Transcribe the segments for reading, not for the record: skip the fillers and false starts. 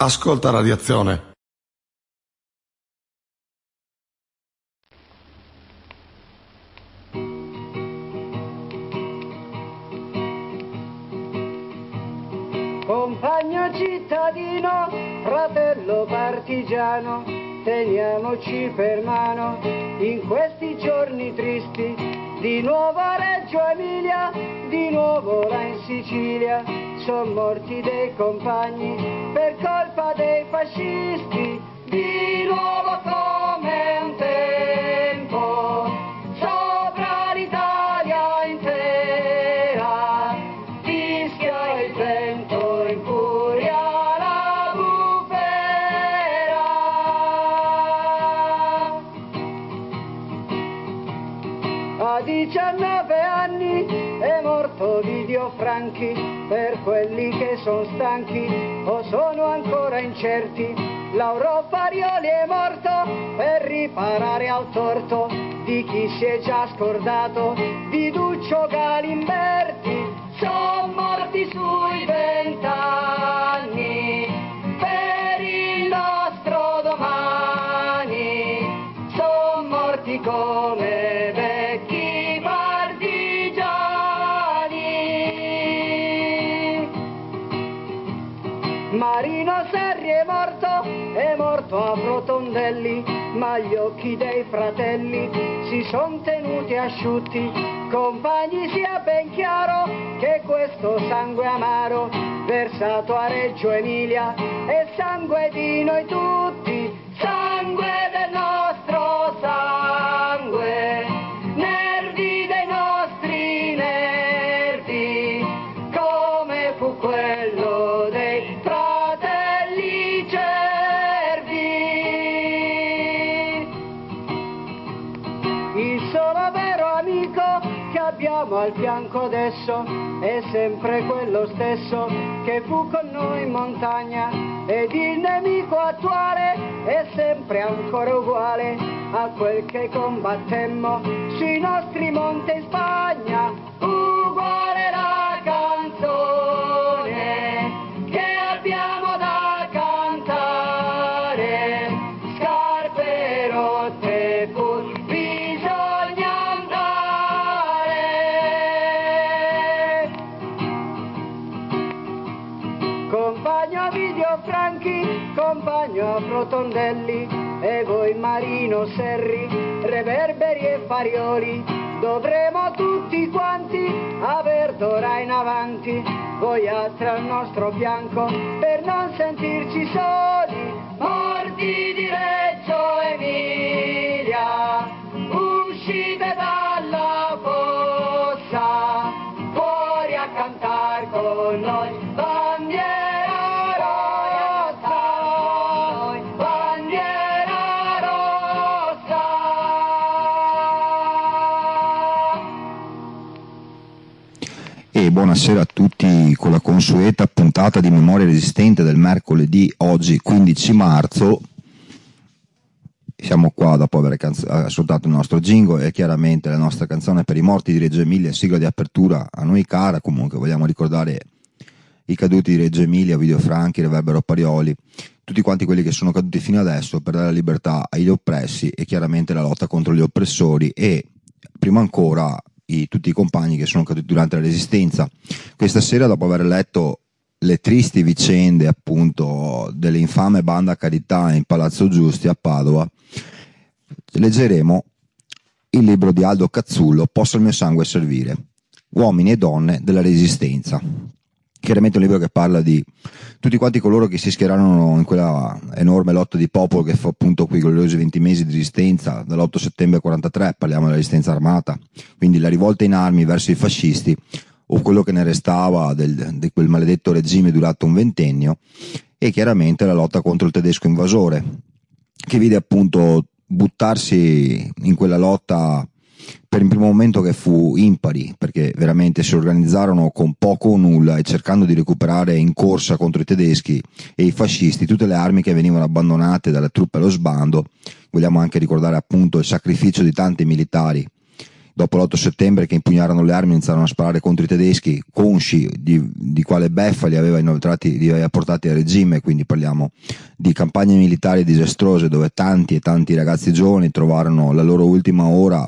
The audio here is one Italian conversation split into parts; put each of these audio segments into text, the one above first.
Ascolta Radiazione. Compagno cittadino, fratello partigiano, teniamoci per mano in questi giorni tristi. Di nuovo a Reggio Emilia, di nuovo là in Sicilia, son morti dei compagni per colpa dei fascisti. Di nuovo come un tempo, sopra l'Italia intera, fischia il vento in furia la bufera. A 19 anni è morto Ovidio Franchi, per quelli che sono stanchi o sono ancora incerti. Lauro Farioli è morto per riparare al torto di chi si è già scordato di Duccio Galimberti. Sono morti sui 20 anni per il nostro domani, sono morti come vecchi partigiani. Marino Serri è morto a Rotondelli, ma gli occhi dei fratelli si son tenuti asciutti. Compagni, sia ben chiaro che questo sangue amaro versato a Reggio Emilia è sangue di noi tutti, sangue del nostro sangue, nervi dei nostri nervi, come fu quello dei fratelli Cervi. Il solo vero amico che abbiamo al fianco adesso è sempre quello stesso che fu con noi in montagna, ed il nemico attuale è sempre ancora uguale a quel che combattemmo sui nostri monti in Spagna. Uguale la canzone che abbiamo da cantare, scarpe rotte pur bisogna andare. Compagno Ovidio Franchi, compagno Rotondelli, e voi Marino Serri, Reverberi e Farioli, dovremo tutti quanti aver d'ora in avanti voiatre al nostro fianco per non sentirci soli. Morti di Reggio Emilia, uscite dalla fossa, fuori a cantar con noi, bandiera rossa, bandiera rossa. E buonasera a tutti con la consueta puntata di Memoria Resistente del mercoledì, oggi 15 marzo. Siamo qua dopo aver ascoltato il nostro jingle e chiaramente la nostra canzone per i morti di Reggio Emilia, sigla di apertura a noi cara. Comunque vogliamo ricordare i caduti di Reggio Emilia, Ovidio Franchi, Reverbero Parioli, tutti quanti quelli che sono caduti fino adesso per dare la libertà agli oppressi e chiaramente la lotta contro gli oppressori, e prima ancora tutti i compagni che sono caduti durante la Resistenza. Questa sera, dopo aver letto le tristi vicende appunto dell'infame banda Carità in Palazzo Giusti a Padova, leggeremo il libro di Aldo Cazzullo, Possa il mio sangue servire, uomini e donne della Resistenza. Chiaramente un libro che parla di tutti quanti coloro che si schierarono in quella enorme lotta di popolo che fu appunto quei gloriosi 20 mesi di resistenza dall'8 settembre 43, parliamo della resistenza armata, quindi la rivolta in armi verso i fascisti o quello che ne restava di quel maledetto regime durato un ventennio, e chiaramente la lotta contro il tedesco invasore, che vide appunto buttarsi in quella lotta per il primo momento che fu impari, perché veramente si organizzarono con poco o nulla e cercando di recuperare in corsa contro i tedeschi e i fascisti tutte le armi che venivano abbandonate dalle truppe allo sbando. Vogliamo anche ricordare appunto il sacrificio di tanti militari dopo l'8 settembre, che impugnarono le armi e iniziarono a sparare contro i tedeschi, consci di quale beffa li aveva portati al regime. Quindi parliamo di campagne militari disastrose dove tanti e tanti ragazzi giovani trovarono la loro ultima ora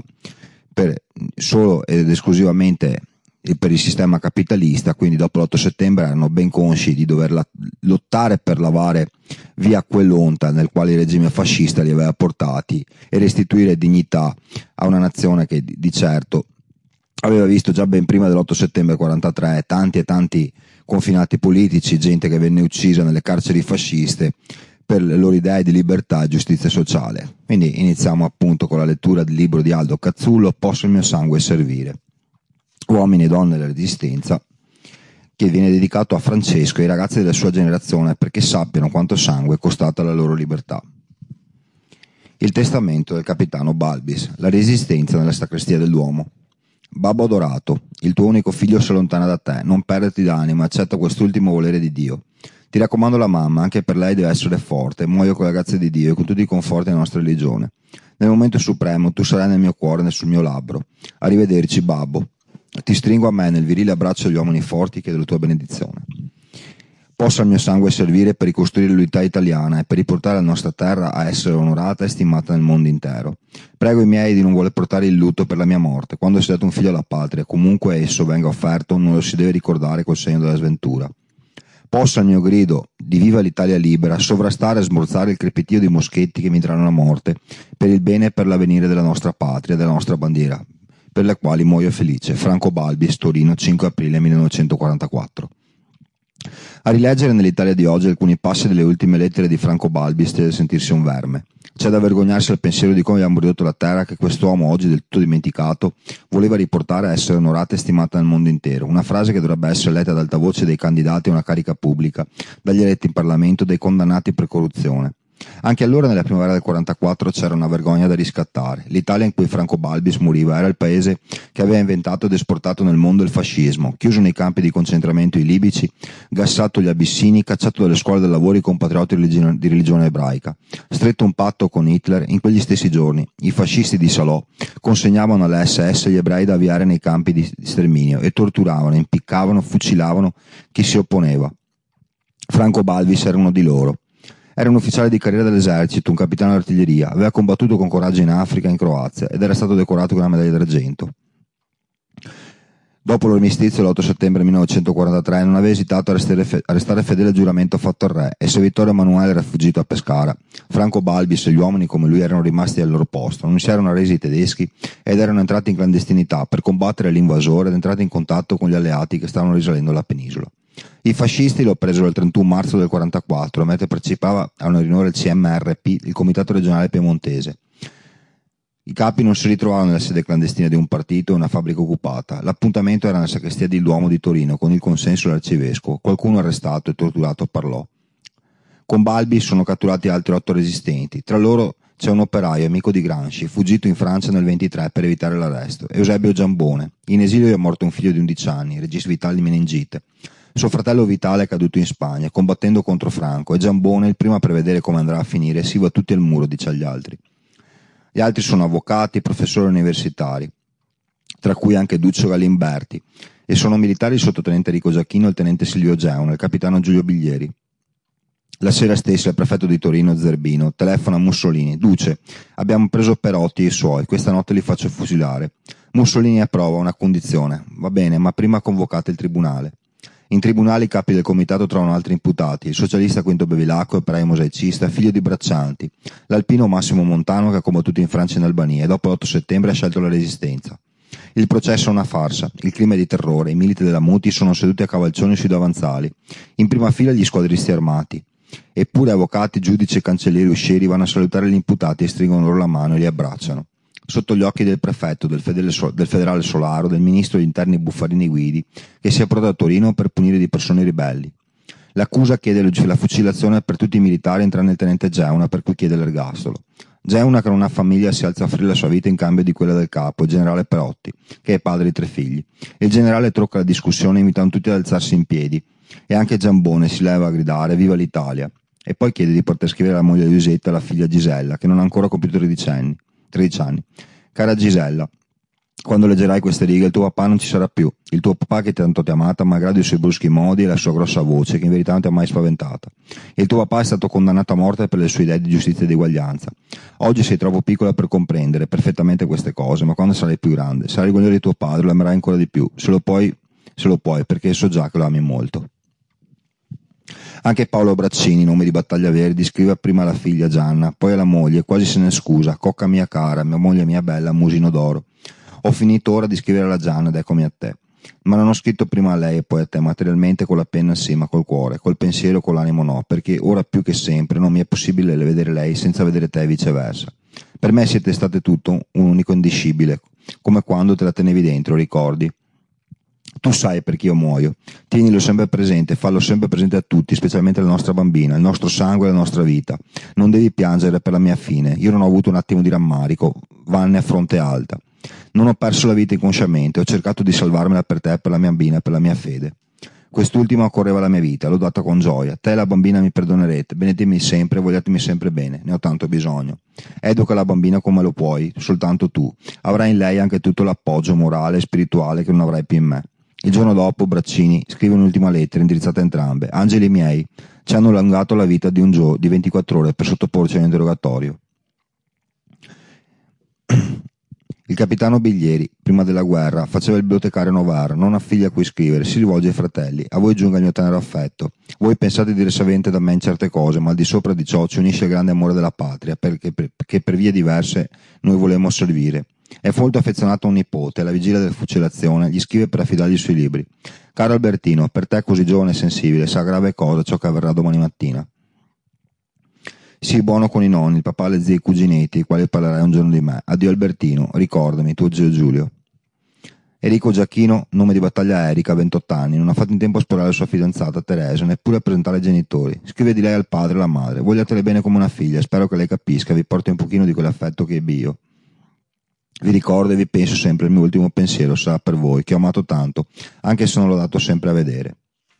solo ed esclusivamente per il sistema capitalista. Quindi dopo l'8 settembre erano ben consci di dover lottare per lavare via quell'onta nel quale il regime fascista li aveva portati e restituire dignità a una nazione che di certo aveva visto già ben prima dell'8 settembre 43 tanti e tanti confinati politici, gente che venne uccisa nelle carceri fasciste per le loro idee di libertà e giustizia sociale. Quindi iniziamo appunto con la lettura del libro di Aldo Cazzullo, Posso il mio sangue servire, uomini e donne della resistenza, che viene dedicato a Francesco e ai ragazzi della sua generazione perché sappiano quanto sangue è costata la loro libertà. Il testamento del capitano Balbis, la resistenza nella sacrestia del Duomo. Babbo adorato, il tuo unico figlio si allontana da te, non perderti d'animo, accetta quest'ultimo volere di Dio. Ti raccomando la mamma, anche per lei deve essere forte, muoio con la grazia di Dio e con tutti i conforti della nostra religione. Nel momento supremo tu sarai nel mio cuore e sul mio labbro. Arrivederci, babbo. Ti stringo a me nel virile abbraccio degli uomini forti e chiedo la tua benedizione. Possa il mio sangue servire per ricostruire l'unità italiana e per riportare la nostra terra a essere onorata e stimata nel mondo intero. Prego i miei di non voler portare il lutto per la mia morte. Quando si è dato un figlio alla patria, comunque esso venga offerto, non lo si deve ricordare col segno della sventura. Possa il mio grido di viva l'Italia libera sovrastare e smorzare il crepitio di moschetti che mi daranno la morte per il bene e per l'avvenire della nostra patria, della nostra bandiera, per le quali muoio felice. Franco Balbis, Torino, 5 aprile 1944. A rileggere nell'Italia di oggi alcuni passi delle ultime lettere di Franco Balbis deve sentirsi un verme. C'è da vergognarsi al pensiero di come abbiamo ridotto la terra che quest'uomo, oggi del tutto dimenticato, voleva riportare a essere onorata e stimata nel mondo intero. Una frase che dovrebbe essere letta ad alta voce dai candidati a una carica pubblica, dagli eletti in Parlamento, dai condannati per corruzione. Anche allora, nella primavera del 44, c'era una vergogna da riscattare. L'Italia in cui Franco Balbis moriva era il paese che aveva inventato ed esportato nel mondo il fascismo, chiuso nei campi di concentramento i libici, gassato gli abissini, cacciato dalle scuole del lavoro i compatrioti di religione ebraica. Stretto un patto con Hitler, in quegli stessi giorni i fascisti di Salò consegnavano alle SS gli ebrei da avviare nei campi di sterminio e torturavano, impiccavano, fucilavano chi si opponeva. Franco Balbis era uno di loro. Era un ufficiale di carriera dell'esercito, un capitano d'artiglieria, aveva combattuto con coraggio in Africa e in Croazia ed era stato decorato con una medaglia d'argento. Dopo l'armistizio l'8 settembre 1943 non aveva esitato a restare fedele al giuramento fatto al re e se Vittorio Emanuele era fuggito a Pescara, Franco Balbis e gli uomini come lui erano rimasti al loro posto, non si erano resi i tedeschi ed erano entrati in clandestinità per combattere l'invasore ed entrati in contatto con gli alleati che stavano risalendo la penisola. I fascisti lo presero il 31 marzo del 44 mentre partecipava a una riunione del CMRP, il Comitato Regionale Piemontese. I capi non si ritrovavano nella sede clandestina di un partito o una fabbrica occupata. L'appuntamento era nella sacrestia del Duomo di Torino con il consenso dell'arcivescovo. Qualcuno arrestato e torturato parlò. Con Balbi sono catturati altri 8 resistenti. Tra loro c'è un operaio amico di Gramsci, fuggito in Francia nel 23 per evitare l'arresto. Eusebio Giambone. In esilio è morto un figlio di 11 anni, Regis Vitale di meningite. Suo fratello Vitale è caduto in Spagna, combattendo contro Franco, e Giambone, il primo a prevedere come andrà a finire, si va tutti al muro, dice agli altri. Gli altri sono avvocati, professori universitari, tra cui anche Duccio Galimberti, e sono militari il sottotenente Enrico Giacchino e il tenente Silvio Geuna, il capitano Giulio Biglieri. La sera stessa il prefetto di Torino, Zerbino, telefona a Mussolini. Duce, abbiamo preso Perotti e i suoi, questa notte li faccio fucilare. Mussolini approva una condizione. Va bene, ma prima convocate il tribunale. In tribunale i capi del comitato trovano altri imputati, il socialista Quinto Bevilacqua, operaio mosaicista, figlio di Braccianti, l'alpino Massimo Montano che ha combattuto in Francia e in Albania e dopo l'8 settembre ha scelto la resistenza. Il processo è una farsa, il clima è di terrore, i militi della Muti sono seduti a cavalcioni sui davanzali, in prima fila gli squadristi armati. Eppure avvocati, giudici, cancellieri e uscieri vanno a salutare gli imputati e stringono loro la mano e li abbracciano. Sotto gli occhi del prefetto, del federale Solaro, del ministro degli interni Buffarini Guidi, che si è approdato a Torino per punire di persone ribelli. L'accusa chiede la fucilazione per tutti i militari tranne il tenente Geuna, per cui chiede l'ergastolo. Geuna, che non ha famiglia, si alza a offrire la sua vita in cambio di quella del capo, il generale Perotti, che è padre di 3 figli. Il generale trocca la discussione invitando tutti ad alzarsi in piedi, e anche Giambone si leva a gridare «Viva l'Italia!» e poi chiede di poter scrivere alla moglie di Elisetta, la figlia Gisella, che non ha ancora compiuto 13 anni. Cara Gisella, Quando leggerai queste righe, il tuo papà non ci sarà più. Il tuo papà che tanto ti ha amata, malgrado i suoi bruschi modi e la sua grossa voce, che in verità non ti ha mai spaventata. Il tuo papà è stato condannato a morte per le sue idee di giustizia e di eguaglianza. Oggi sei troppo piccola per comprendere perfettamente queste cose, ma quando sarai più grande, sarai orgoglioso di tuo padre, lo amerai ancora di più, se lo puoi, perché so già che lo ami molto. Anche Paolo Braccini, nome di Battaglia Verdi, scrive prima alla figlia Gianna, poi alla moglie, quasi se ne scusa: cocca mia cara, mia moglie mia bella, musino d'oro. Ho finito ora di scrivere alla Gianna ed eccomi a te. Ma non ho scritto prima a lei e poi a te, materialmente con la penna sì, ma col cuore, col pensiero e con l'animo no, perché ora più che sempre non mi è possibile vedere lei senza vedere te e viceversa. Per me siete state tutto un unico indiscibile, come quando te la tenevi dentro, ricordi? Tu sai perché io muoio, tienilo sempre presente, fallo sempre presente a tutti, specialmente alla nostra bambina, il nostro sangue e la nostra vita. Non devi piangere per la mia fine, io non ho avuto un attimo di rammarico, vanne a fronte alta. Non ho perso la vita inconsciamente, ho cercato di salvarmela per te, per la mia bambina, per la mia fede. Quest'ultima occorreva la mia vita, l'ho data con gioia. Te e la bambina mi perdonerete, benedetemi sempre, vogliatemi sempre bene, ne ho tanto bisogno. Educa la bambina come lo puoi, soltanto tu. Avrai in lei anche tutto l'appoggio morale e spirituale che non avrai più in me. Il giorno dopo Braccini scrive un'ultima lettera indirizzata a entrambe. Angeli miei, ci hanno allungato la vita di 24 ore per sottoporci a un interrogatorio. Il capitano Biglieri, prima della guerra, faceva il bibliotecario Novara, non ha figli a cui scrivere, si rivolge ai fratelli. A voi giunga il mio tenero affetto. Voi pensate di essere savente da me in certe cose, ma al di sopra di ciò ci unisce il grande amore della patria, perché per vie diverse noi volemmo servire. È molto affezionato a un nipote, alla vigilia della fucilazione gli scrive per affidargli i suoi libri. Caro Albertino, per te così giovane e sensibile, sa grave cosa ciò che avverrà domani mattina. Sii buono con i nonni, il papà, le zie e i cuginetti, i quali parlerai un giorno di me. Addio Albertino, ricordami, tuo zio Giulio. Enrico Giacchino, nome di battaglia Erika, 28 anni, non ha fatto in tempo a sposare la sua fidanzata Teresa, neppure a presentare ai genitori. Scrive di lei al padre e alla madre. Vogliatele bene come una figlia, spero che lei capisca, vi porti un pochino di quell'affetto che ebbi io. Vi ricordo e vi penso sempre, il mio ultimo pensiero sarà per voi, che ho amato tanto, anche se non l'ho dato sempre a vedere.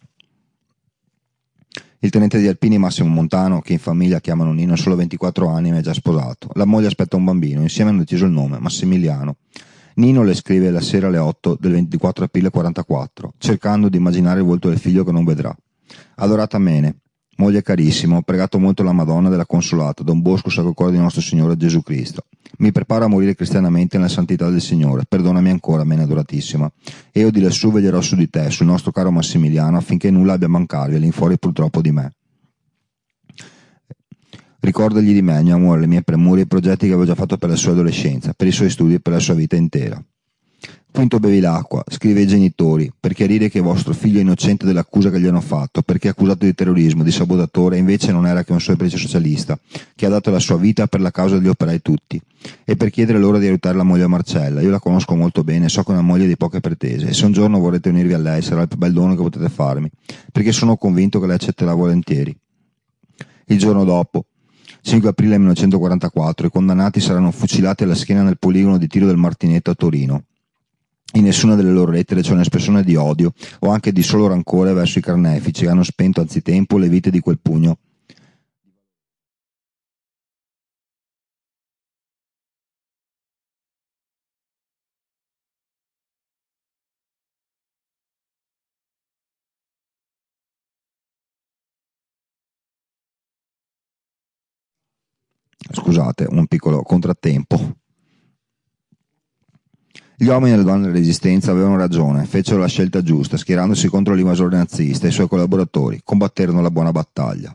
Il tenente di Alpini Massimo Montano, che in famiglia chiamano Nino, ha solo 24 anni e mi ha già sposato. La moglie aspetta un bambino, insieme hanno deciso il nome, Massimiliano. Nino le scrive la sera alle 8 del 24 aprile 44, cercando di immaginare il volto del figlio che non vedrà. Adorata Mene, moglie carissima, ho pregato molto la Madonna della Consolata, Don Bosco, Sacro Cuore di nostro Signore Gesù Cristo. Mi preparo a morire cristianamente nella santità del Signore, perdonami ancora, Mene adoratissima. E io di lassù veglierò su di te, sul nostro caro Massimiliano, affinché nulla abbia a mancarvi all'infuori purtroppo di me. Ricordagli di me, il mio amore, le mie premure e i progetti che avevo già fatto per la sua adolescenza, per i suoi studi e per la sua vita intera. Quinto Bevilacqua, scrive ai genitori, per chiarire che vostro figlio è innocente dell'accusa che gli hanno fatto, perché è accusato di terrorismo, di sabotatore, e invece non era che un semplice socialista, che ha dato la sua vita per la causa degli operai tutti, e per chiedere loro di aiutare la moglie Marcella. Io la conosco molto bene, so che è una moglie di poche pretese, e se un giorno vorrete unirvi a lei sarà il più bel dono che potete farmi, perché sono convinto che lei accetterà volentieri. Il giorno dopo, 5 aprile 1944, i condannati saranno fucilati alla schiena nel poligono di tiro del Martinetto a Torino. In nessuna delle loro lettere c'è un'espressione di odio o anche di solo rancore verso i carnefici che hanno spento anzitempo le vite di quel pugno. Scusate, un piccolo contrattempo. Gli uomini e le donne della Resistenza avevano ragione, fecero la scelta giusta, schierandosi contro l'invasore nazista e i suoi collaboratori, combatterono la buona battaglia.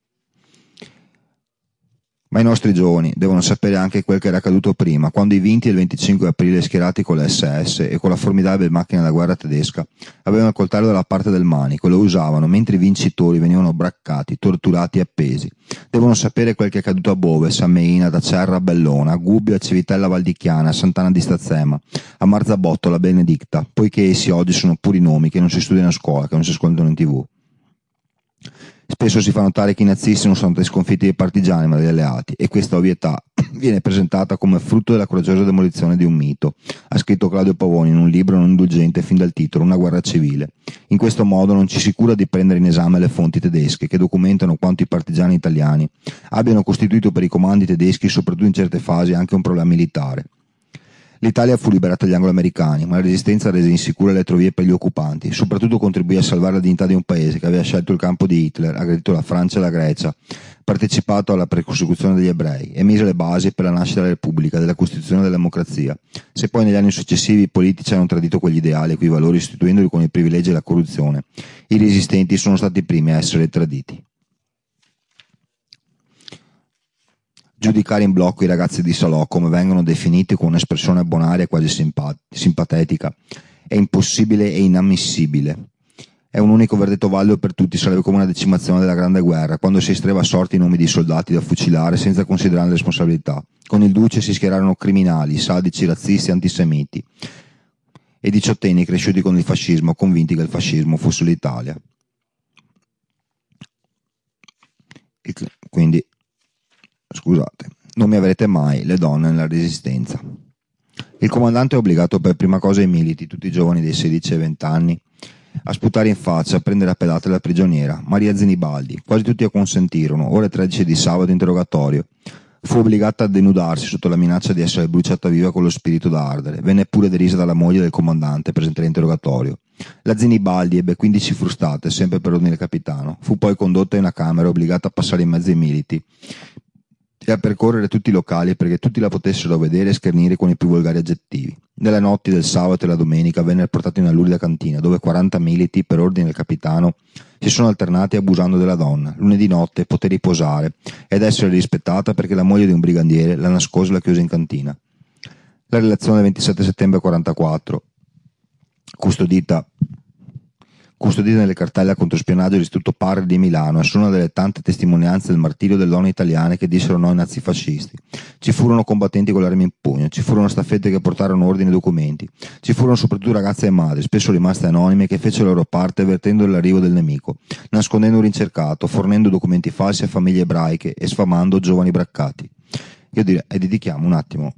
Ma i nostri giovani devono sapere anche quel che era accaduto prima, quando i 20 e il 25 aprile schierati con le SS e con la formidabile macchina da guerra tedesca avevano il coltello dalla parte del manico e lo usavano, mentre i vincitori venivano braccati, torturati e appesi. Devono sapere quel che è accaduto a Boves, a Meina, da Cerra a Bellona, a Gubbio, a Civitella Valdichiana, a Sant'Anna di Stazzema, a Marzabotto, la Benedicta, poiché essi oggi sono puri nomi che non si studiano a scuola, che non si ascoltano in TV. Spesso si fa notare che i nazisti non sono stati sconfitti dai partigiani ma dagli alleati, e questa ovvietà viene presentata come frutto della coraggiosa demolizione di un mito, ha scritto Claudio Pavoni in un libro non indulgente fin dal titolo, Una guerra civile. In questo modo non ci si cura di prendere in esame le fonti tedesche che documentano quanto i partigiani italiani abbiano costituito per i comandi tedeschi, soprattutto in certe fasi, anche un problema militare. L'Italia fu liberata dagli anglo-americani, ma la resistenza rese insicure le trovie per gli occupanti. Soprattutto contribuì a salvare la dignità di un paese che aveva scelto il campo di Hitler, aggredito la Francia e la Grecia, partecipato alla persecuzione degli ebrei e mise le basi per la nascita della Repubblica, della Costituzione e della democrazia. Se poi negli anni successivi i politici hanno tradito quegli ideali e quei valori sostituendoli con i privilegi e la corruzione, i resistenti sono stati i primi a essere traditi. Giudicare in blocco i ragazzi di Salò, come vengono definiti con un'espressione bonaria e quasi simpatetica, è impossibile e inammissibile. È un unico verdetto valido per tutti, sarebbe come una decimazione della Grande Guerra, quando si estraeva a sorte i nomi di soldati da fucilare senza considerare le responsabilità. Con il duce si schierarono criminali, sadici, razzisti, antisemiti e diciottenni cresciuti con il fascismo, convinti che il fascismo fosse l'Italia. Quindi, scusate, non mi avrete mai le donne nella resistenza. Il comandante è obbligato per prima cosa ai militi, tutti i giovani dei 16 e 20 anni, a sputare in faccia, a prendere a pedate la prigioniera, Maria Zenibaldi. Quasi tutti acconsentirono. Ore 13 di sabato, interrogatorio. Fu obbligata a denudarsi sotto la minaccia di essere bruciata viva con lo spirito da ardere. Venne pure derisa dalla moglie del comandante presente all'interrogatorio. La Zenibaldi ebbe 15 frustate, sempre per ordine del capitano. Fu poi condotta in una camera, obbligata a passare in mezzo ai militi e a percorrere tutti i locali perché tutti la potessero vedere e schernire con i più volgari aggettivi. Nelle notti del sabato e la domenica venne portata in una lurida cantina dove 40 militi, per ordine del capitano, si sono alternati abusando della donna. Lunedì notte poté riposare ed essere rispettata perché la moglie di un brigandiere la nascose e la chiuse in cantina. La relazione del 27 settembre 44, custodita nelle cartelle a controspionaggio dell'Istituto Parri di Milano, è una delle tante testimonianze del martirio delle donne italiane che dissero no ai nazifascisti. Ci furono combattenti con le armi in pugno, ci furono staffette che portarono ordini e documenti, ci furono soprattutto ragazze e madri, spesso rimaste anonime, che fecero la loro parte avvertendo l'arrivo del nemico, nascondendo un rincercato, fornendo documenti falsi a famiglie ebraiche e sfamando giovani braccati. Io direi, e dedichiamo un attimo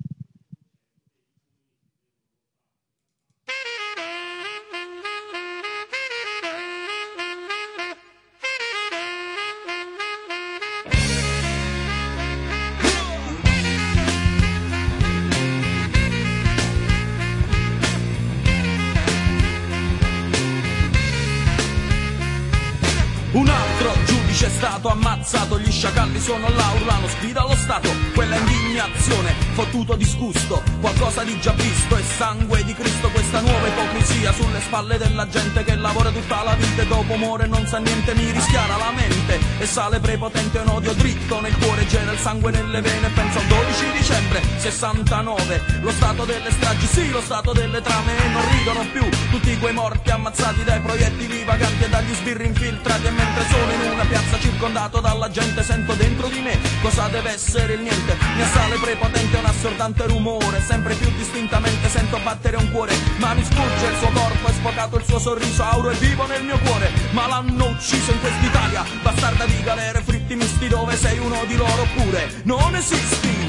un altro giudice è stato ammazzato, gli sciacalli sono là, urlano sfida allo Stato, quella indignazione, fottuto disgusto, qualcosa di già visto, è sangue di Cristo questa nuova ipocrisia sulle spalle della gente che lavora tutta la vita e dopo muore non sa niente, mi rischiara la mente e sale prepotente un odio dritto nel cuore, gela il sangue nelle vene, penso al 12 dicembre 69, lo stato delle stragi, sì lo stato delle trame e non ridono più tutti quei morti ammazzati dai proiettili vaganti e dagli sbirri infiltrati e mentre sono in una piazza circondato dalla gente sento dentro di me cosa deve essere il niente, mi assale prepotente un assordante rumore, sempre più distintamente sento battere un cuore, ma mi sfugge il suo corpo, è sfocato il suo sorriso auro e vivo nel mio cuore, ma l'hanno ucciso in quest'Italia, bastarda di galere, fritti misti, dove sei uno di loro oppure non esisti.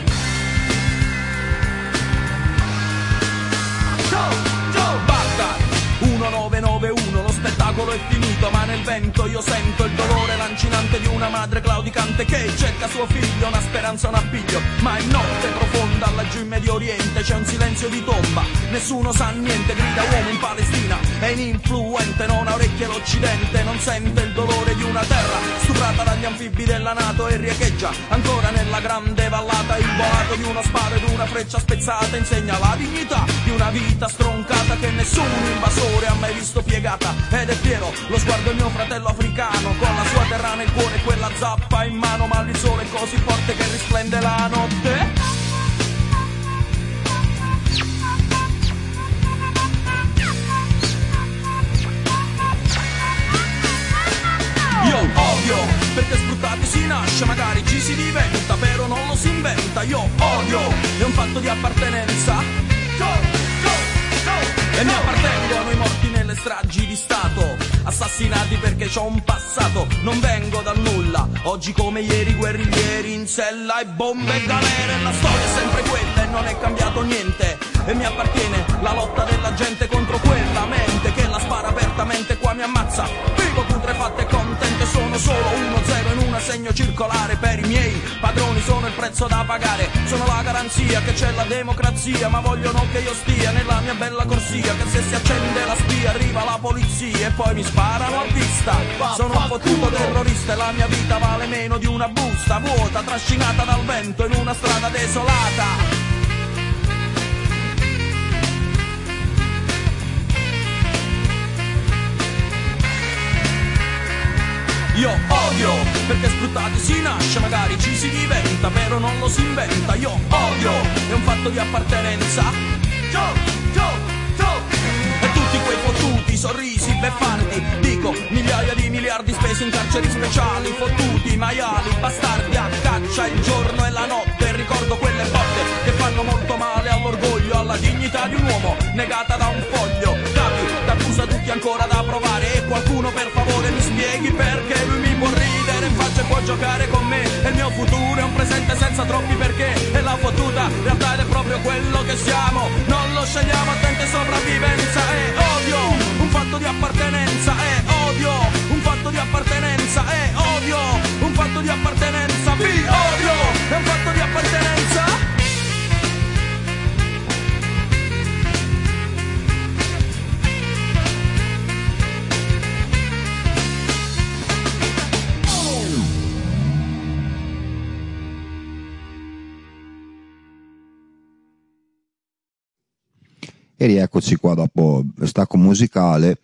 Baghdad 1991, lo spettacolo è finito, ma nel vento io sento il dolore lancinante di una madre claudicante che cerca suo figlio, una speranza, un appiglio, ma in notte profonda laggiù in Medio Oriente c'è un silenzio di tomba, nessuno sa niente, grida uomo in Palestina, è ininfluente, non ha orecchie l'Occidente, non sente il dolore di una terra stuprata dagli anfibi della NATO e riecheggia ancora nella grande vallata, il boato di uno sparo ed una freccia spezzata insegna la dignità di una vita stroncata che nessun invasore ha mai visto piegata, ed è fiero lo sguardo del mio fratello africano con la sua terra nel cuore e quella zappa in mano, ma il sole è così forte che risplende la notte. Io odio, perché sfruttati si nasce, magari ci si diventa, però non lo si inventa. Io odio, è un fatto di appartenenza. E mi appartengono i morti nelle stragi di Stato, assassinati perché c'ho un passato, non vengo dal nulla, oggi come ieri guerriglieri in sella e bombe e galere, la storia è sempre quella e non è cambiato niente, e mi appartiene la lotta della gente contro quella mente che la spara apertamente, qua mi ammazza, vivo putrefatto e contente, sono solo 1-0 in un assegno circolare, per i miei padroni sono il prezzo da pagare, sono la garanzia che c'è la democrazia, ma vogliono che io stia nella mia bella corsia, che se si accende la spia arriva la polizia e poi mi sparano a vista. Sono un fottuto terrorista e la mia vita vale meno di una busta vuota, trascinata dal vento in una strada desolata. Io odio, perché sfruttati si nasce, magari ci si diventa, però non lo si inventa. Io odio, è un fatto di appartenenza. E tutti quei fottuti, sorrisi, beffardi, dico, migliaia di miliardi spesi in carceri speciali, fottuti, maiali, bastardi a caccia il giorno e la notte. Ricordo quelle botte che fanno molto male all'orgoglio, alla dignità di un uomo, negata da un foglio. Capi, d'accusa tutti ancora da provare, e qualcuno per favore mi spieghi perché lui mi può ridere in faccia e può giocare con me, e il mio futuro è un presente senza troppi perché, e la fottuta realtà è proprio quello che siamo, non lo scegliamo, attente sopravvivenza. E odio, un fatto di appartenenza, e odio, un fatto di appartenenza, e odio, un fatto di appartenenza, vi odio, è un fatto di appartenenza. E rieccoci qua dopo stacco musicale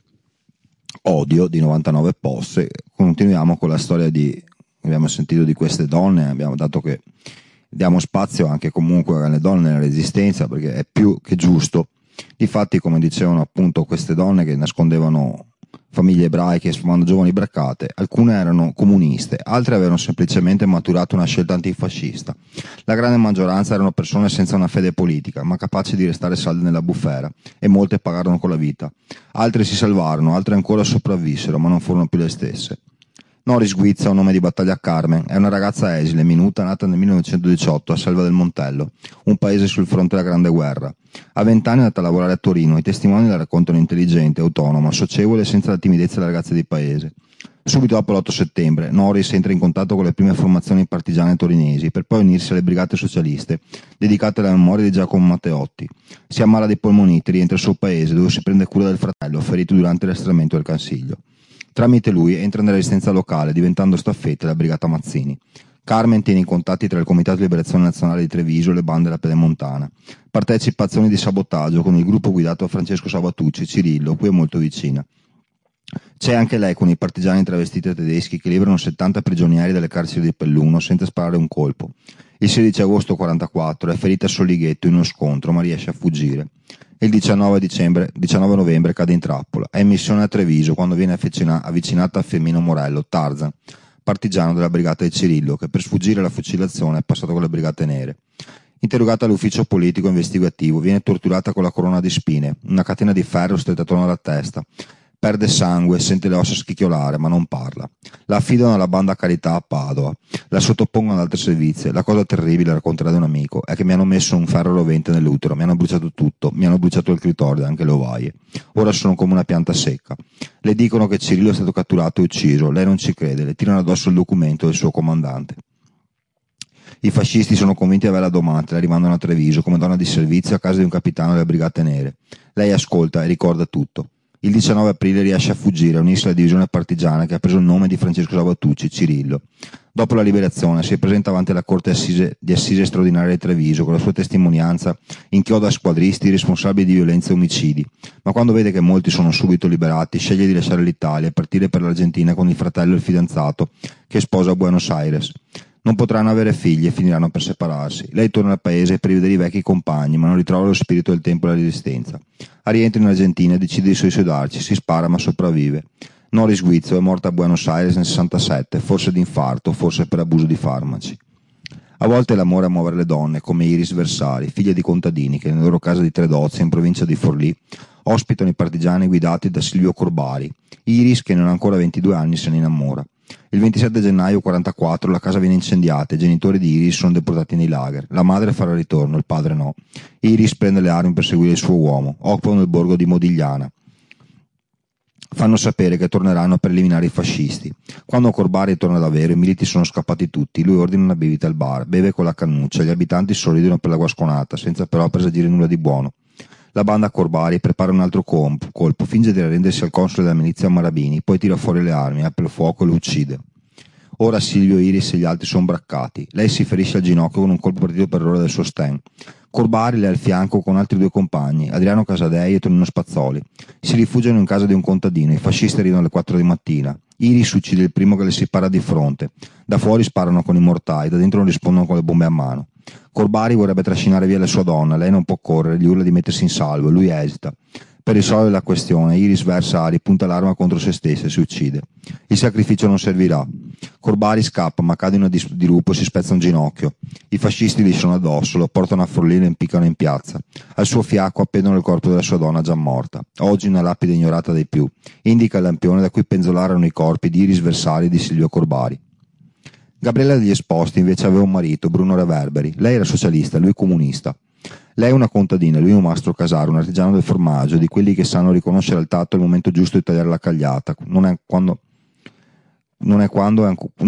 Odio di 99 Posse. Continuiamo con la storia abbiamo sentito di queste donne, abbiamo dato che diamo spazio anche comunque alle donne nella resistenza, perché è più che giusto. Difatti, come dicevano appunto queste donne che nascondevano famiglie ebraiche sfumando giovani braccate, alcune erano comuniste, altre avevano semplicemente maturato una scelta antifascista. La grande maggioranza erano persone senza una fede politica, ma capaci di restare salde nella bufera, e molte pagarono con la vita. Altre si salvarono, altre ancora sopravvissero, ma non furono più le stesse. Noris Guizza, un nome di battaglia a Carmen, è una ragazza esile, minuta, nata nel 1918 a Selva del Montello, un paese sul fronte della Grande Guerra. A 20 anni è andata a lavorare a Torino, i testimoni la raccontano intelligente, autonoma, socievole e senza la timidezza delle ragazze di paese. Subito dopo l'8 settembre, Noris entra in contatto con le prime formazioni partigiane torinesi, per poi unirsi alle brigate socialiste, dedicate alla memoria di Giacomo Matteotti. Si ammala di polmonite, rientra al suo paese, dove si prende cura del fratello, ferito durante l'estreramento del Cansiglio. Tramite lui entra nella resistenza locale, diventando staffetta della brigata Mazzini. Carmen tiene i contatti tra il Comitato di Liberazione Nazionale di Treviso e le bande della Pedemontana. Partecipa a azioni di sabotaggio con il gruppo guidato da Francesco Sabatucci, Cirillo, cui è molto vicina. C'è anche lei con i partigiani travestiti tedeschi che liberano 70 prigionieri dalle carceri di Pelluno senza sparare un colpo. Il 16 agosto 1944 è ferita a Solighetto in uno scontro, ma riesce a fuggire. Il 19 novembre cade in trappola. È in missione a Treviso quando viene avvicinata a Firmino Morello, Tarzan, partigiano della brigata di Cirillo, che per sfuggire alla fucilazione è passato con le brigate nere. Interrogata all'ufficio politico investigativo, viene torturata con la corona di spine, una catena di ferro stretta attorno alla testa. Perde sangue, sente le ossa schicchiolare, ma non parla. La affidano alla banda Carità a Padova, la sottopongono ad altre servizie. La cosa terribile, racconterà di un amico, è che mi hanno messo un ferro rovente nell'utero, mi hanno bruciato tutto, mi hanno bruciato il clitoride, anche le ovaie. Ora sono come una pianta secca. Le dicono che Cirillo è stato catturato e ucciso, lei non ci crede, le tirano addosso il documento del suo comandante. I fascisti sono convinti di averla domata, la rimandano a Treviso come donna di servizio a casa di un capitano delle brigate nere. Lei ascolta e ricorda tutto. Il 19 aprile riesce a fuggire e unirsi alla divisione partigiana che ha preso il nome di Francesco Sabatucci, Cirillo. Dopo la liberazione si presenta avanti alla Corte di Assise straordinaria di Treviso con la sua testimonianza, inchioda squadristi responsabili di violenze e omicidi, ma quando vede che molti sono subito liberati sceglie di lasciare l'Italia e partire per l'Argentina con il fratello e il fidanzato che sposa a Buenos Aires. Non potranno avere figli e finiranno per separarsi. Lei torna al paese per rivedere i vecchi compagni, ma non ritrova lo spirito del tempo e della resistenza. A rientro in Argentina decide di suicidarsi, si spara ma sopravvive. Noris Guizzo è morta a Buenos Aires nel 67, forse di infarto, forse per abuso di farmaci. A volte è l'amore a muovere le donne, come Iris Versari, figlia di contadini che nella loro casa di Tredozia, in provincia di Forlì, ospitano i partigiani guidati da Silvio Corbari. Iris, che non ha ancora 22 anni, se ne innamora. Il 27 gennaio 1944 la casa viene incendiata e i genitori di Iris sono deportati nei lager. La madre farà ritorno, il padre no. Iris prende le armi per seguire il suo uomo. Occupano il borgo di Modigliana. fanno sapere che torneranno per eliminare i fascisti. Quando Corbari torna davvero, i militi sono scappati tutti, lui ordina una bevita al bar, beve con la cannuccia, gli abitanti sorridono per la guasconata, senza però presagire nulla di buono. La banda Corbari prepara un altro colpo, finge di arrendersi al console della milizia Marabini, poi tira fuori le armi, apre il fuoco e lo uccide. Ora Silvio, Iris e gli altri sono braccati. Lei si ferisce al ginocchio con un colpo partito per errore del sosten. Corbari le è al fianco con altri 2 compagni, Adriano Casadei e Tonino Spazzoli. Si rifugiano in casa di un contadino, i fascisti arrivano alle 4 di mattina. Iris uccide il primo che le si para di fronte. Da fuori sparano con i mortai, da dentro non rispondono con le bombe a mano. Corbari vorrebbe trascinare via la sua donna, lei non può correre, gli urla di mettersi in salvo, lui esita. Per risolvere la questione, Iris versa ali, punta l'arma contro se stessa e si uccide. Il sacrificio non servirà. Corbari scappa, ma cade in una dirupo e si spezza un ginocchio. I fascisti gli sono addosso, lo portano a Forlì e lo impiccano in piazza. Al suo fianco appendono il corpo della sua donna già morta. Oggi una lapide ignorata dai più. Indica il lampione da cui penzolarono i corpi di Iris Versali e di Silvio Corbari. Gabriella degli Esposti invece aveva un marito, Bruno Reverberi. Lei era socialista, lui comunista. Lei è una contadina, lui un mastro casaro, un artigiano del formaggio, di quelli che sanno riconoscere al tatto il momento giusto di tagliare la cagliata, non quando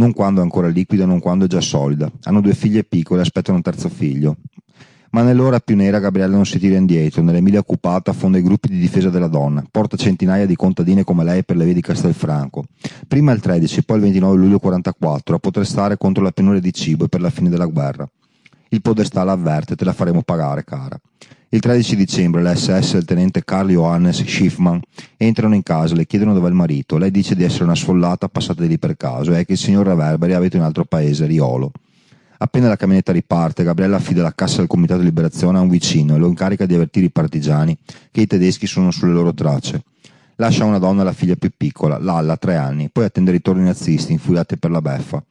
è ancora liquida, non quando è già solida. Hanno 2 figlie piccole e aspettano un terzo figlio. Ma nell'ora più nera Gabriella non si tira indietro, nell'Emilia occupata fonda i gruppi di difesa della donna, porta centinaia di contadine come lei per le vie di Castelfranco. Prima il 13, poi il 29 luglio 44, a protestare contro la penuria di cibo e per la fine della guerra. Il podestà la avverte, te la faremo pagare, cara. Il 13 dicembre l'SS e il tenente Karl Johannes Schiffman entrano in casa, le chiedono dove è il marito. Lei dice di essere una sfollata passata di lì per caso e che il signor Reverberi abita in un altro paese, Riolo. Appena la camionetta riparte, Gabriella affida la cassa del Comitato di Liberazione a un vicino e lo incarica di avvertire i partigiani che i tedeschi sono sulle loro tracce. Lascia una donna e la figlia più piccola, Lalla, 3 anni, poi attende il ritorno i nazisti, infuriati per la beffa.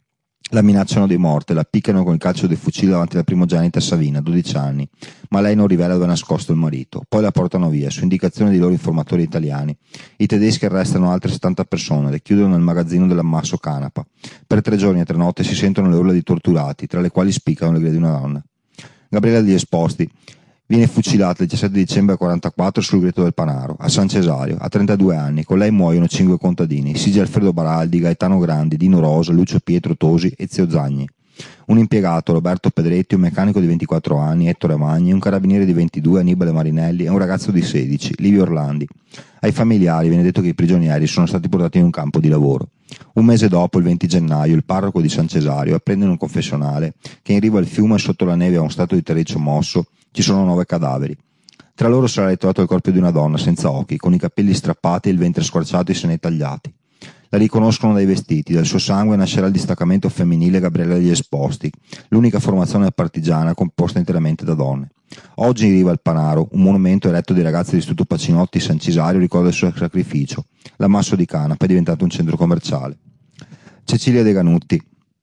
La minacciano di morte, la piccano con il calcio del fucile davanti alla primogenita Savina, 12 anni, ma lei non rivela dove è nascosto il marito. Poi la portano via, su indicazione dei loro informatori italiani. I tedeschi arrestano altre 70 persone, le chiudono nel magazzino dell'ammasso Canapa. Per 3 giorni e 3 notti si sentono le urla di torturati, tra le quali spiccano le grida di una donna. Gabriella degli Esposti viene fucilata il 17 dicembre 1944 sul Greto del Panaro, a San Cesario, a 32 anni. Con lei muoiono 5 contadini, Sigi Alfredo Baraldi, Gaetano Grandi, Dino Rosa, Lucio Pietro Tosi e Zio Zagni. Un impiegato, Roberto Pedretti, un meccanico di 24 anni, Ettore Magni, un carabiniere di 22, Annibale Marinelli e un ragazzo di 16, Livio Orlandi. Ai familiari viene detto che i prigionieri sono stati portati in un campo di lavoro. Un mese dopo, il 20 gennaio, il parroco di San Cesario apprende in un confessionale che in riva al fiume sotto la neve a un stato di terriccio mosso ci sono 9 cadaveri. Tra loro sarà ritrovato il corpo di una donna senza occhi, con i capelli strappati e il ventre squarciato e i seni tagliati. La riconoscono dai vestiti, dal suo sangue nascerà il distaccamento femminile Gabriella degli Esposti, l'unica formazione partigiana composta interamente da donne. Oggi in riva al Panaro, un monumento eretto dai ragazzi dell'Istituto Pacinotti San Cesario ricorda il suo sacrificio. L'ammasso di Canapa è diventato un centro commerciale. Cecilia De Ganutti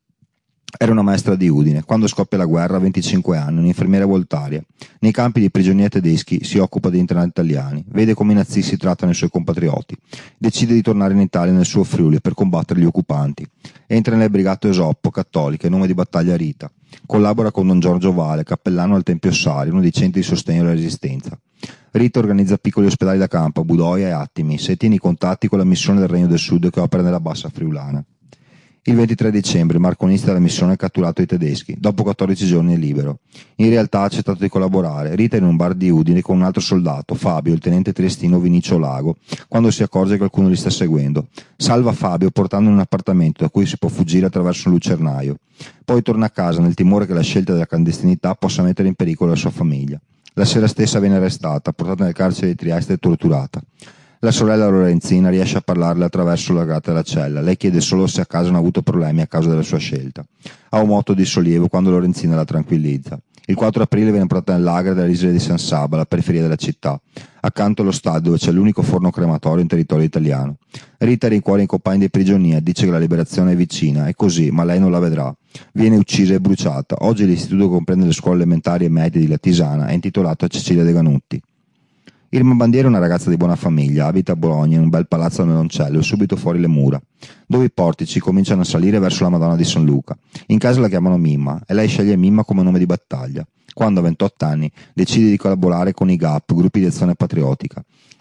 era una maestra di Udine. Quando scoppia la guerra, a 25 anni, un'infermiera volontaria. Nei campi di prigionia tedeschi si occupa di internati italiani, vede come i nazisti trattano i suoi compatrioti. Decide di tornare in Italia nel suo Friuli per combattere gli occupanti. Entra nelle brigate Esoppo, cattoliche, nome di battaglia Rita. Collabora con Don Giorgio Vale, cappellano al Tempio Sari, uno dei centri di sostegno alla Resistenza. Rita organizza piccoli ospedali da campo a Budoia e Attimi, e tiene i contatti con la missione del Regno del Sud che opera nella Bassa Friulana. Il 23 dicembre il marconista della missione è catturato dai tedeschi, dopo 14 giorni è libero. In realtà ha accettato di collaborare. Rita è in un bar di Udine con un altro soldato, Fabio, il tenente triestino Vinicio Lago, quando si accorge che qualcuno li sta seguendo. Salva Fabio portando in un appartamento da cui si può fuggire attraverso un lucernaio. Poi torna a casa nel timore che la scelta della clandestinità possa mettere in pericolo la sua famiglia. La sera stessa viene arrestata, portata nel carcere di Trieste e torturata. La sorella Lorenzina riesce a parlarle attraverso la grata della cella. Lei chiede solo se a casa non ha avuto problemi a causa della sua scelta. Ha un moto di sollievo quando Lorenzina la tranquillizza. Il 4 aprile viene portata nel lager dell'isola di San Saba, alla periferia della città, accanto allo stadio dove c'è l'unico forno crematorio in territorio italiano. Rita rincuora i compagni di prigionia, dice che la liberazione è vicina, è così, ma lei non la vedrà. Viene uccisa e bruciata. Oggi l'istituto che comprende le scuole elementari e medie di Latisana è intitolato a Cecilia De Ganutti. Irma Bandiera è una ragazza di buona famiglia, abita a Bologna in un bel palazzo al Meloncello, subito fuori le mura, dove i portici cominciano a salire verso la Madonna di San Luca. In casa la chiamano Mimma e lei sceglie Mimma come nome di battaglia. Quando a 28 anni decide di collaborare con i GAP, gruppi di azione patriottica.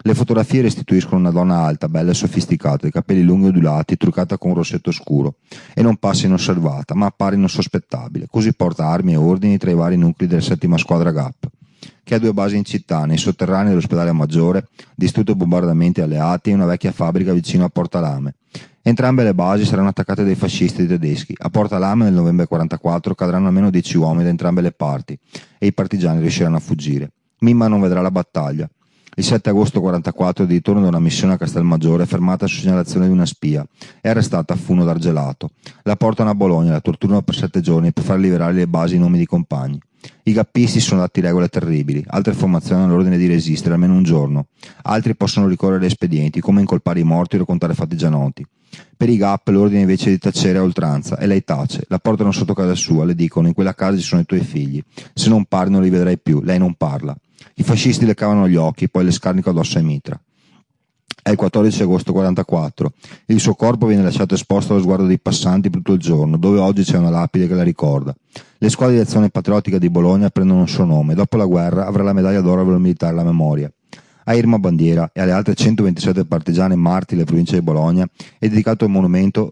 Le fotografie restituiscono una donna alta, bella e sofisticata, i capelli lunghi e ondulati, truccata con un rossetto scuro, e non passa inosservata, ma appare insospettabile. Così porta armi e ordini tra i vari nuclei della 7ª squadra GAP, che ha 2 basi in città, nei sotterranei dell'ospedale Maggiore, distrutto da bombardamenti alleati, e una vecchia fabbrica vicino a Porta Lame. Entrambe le basi saranno attaccate dai fascisti tedeschi. A Porta Lame nel novembre 1944 cadranno almeno 10 uomini da entrambe le parti e i partigiani riusciranno a fuggire. Mimma non vedrà la battaglia. Il 7 agosto 1944, di ritorno da una missione a Castelmaggiore, fermata su segnalazione di una spia, è arrestata a Funo d'Argelato. La portano a Bologna, la torturano per 7 giorni per far liberare le basi in nome di compagni. I gappisti sono dati regole terribili, altre formazioni hanno l'ordine di resistere almeno un giorno, altri possono ricorrere a espedienti, come incolpare i morti o raccontare fatti già noti. Per i GAP l'ordine invece è di tacere a oltranza, e lei tace, la portano sotto casa sua, le dicono: in quella casa ci sono i tuoi figli, se non parli non li vedrai più, lei non parla. I fascisti le cavano gli occhi, poi le scarnico addosso a Mitra. È il 14 agosto 1944. Il suo corpo viene lasciato esposto allo sguardo dei passanti per tutto il giorno, dove oggi c'è una lapide che la ricorda. Le squadre di azione patriottica di Bologna prendono un suo nome. Dopo la guerra avrà la medaglia d'oro al valor militare alla memoria. A Irma Bandiera e alle altre 127 partigiane martiri della provincia di Bologna è dedicato il monumento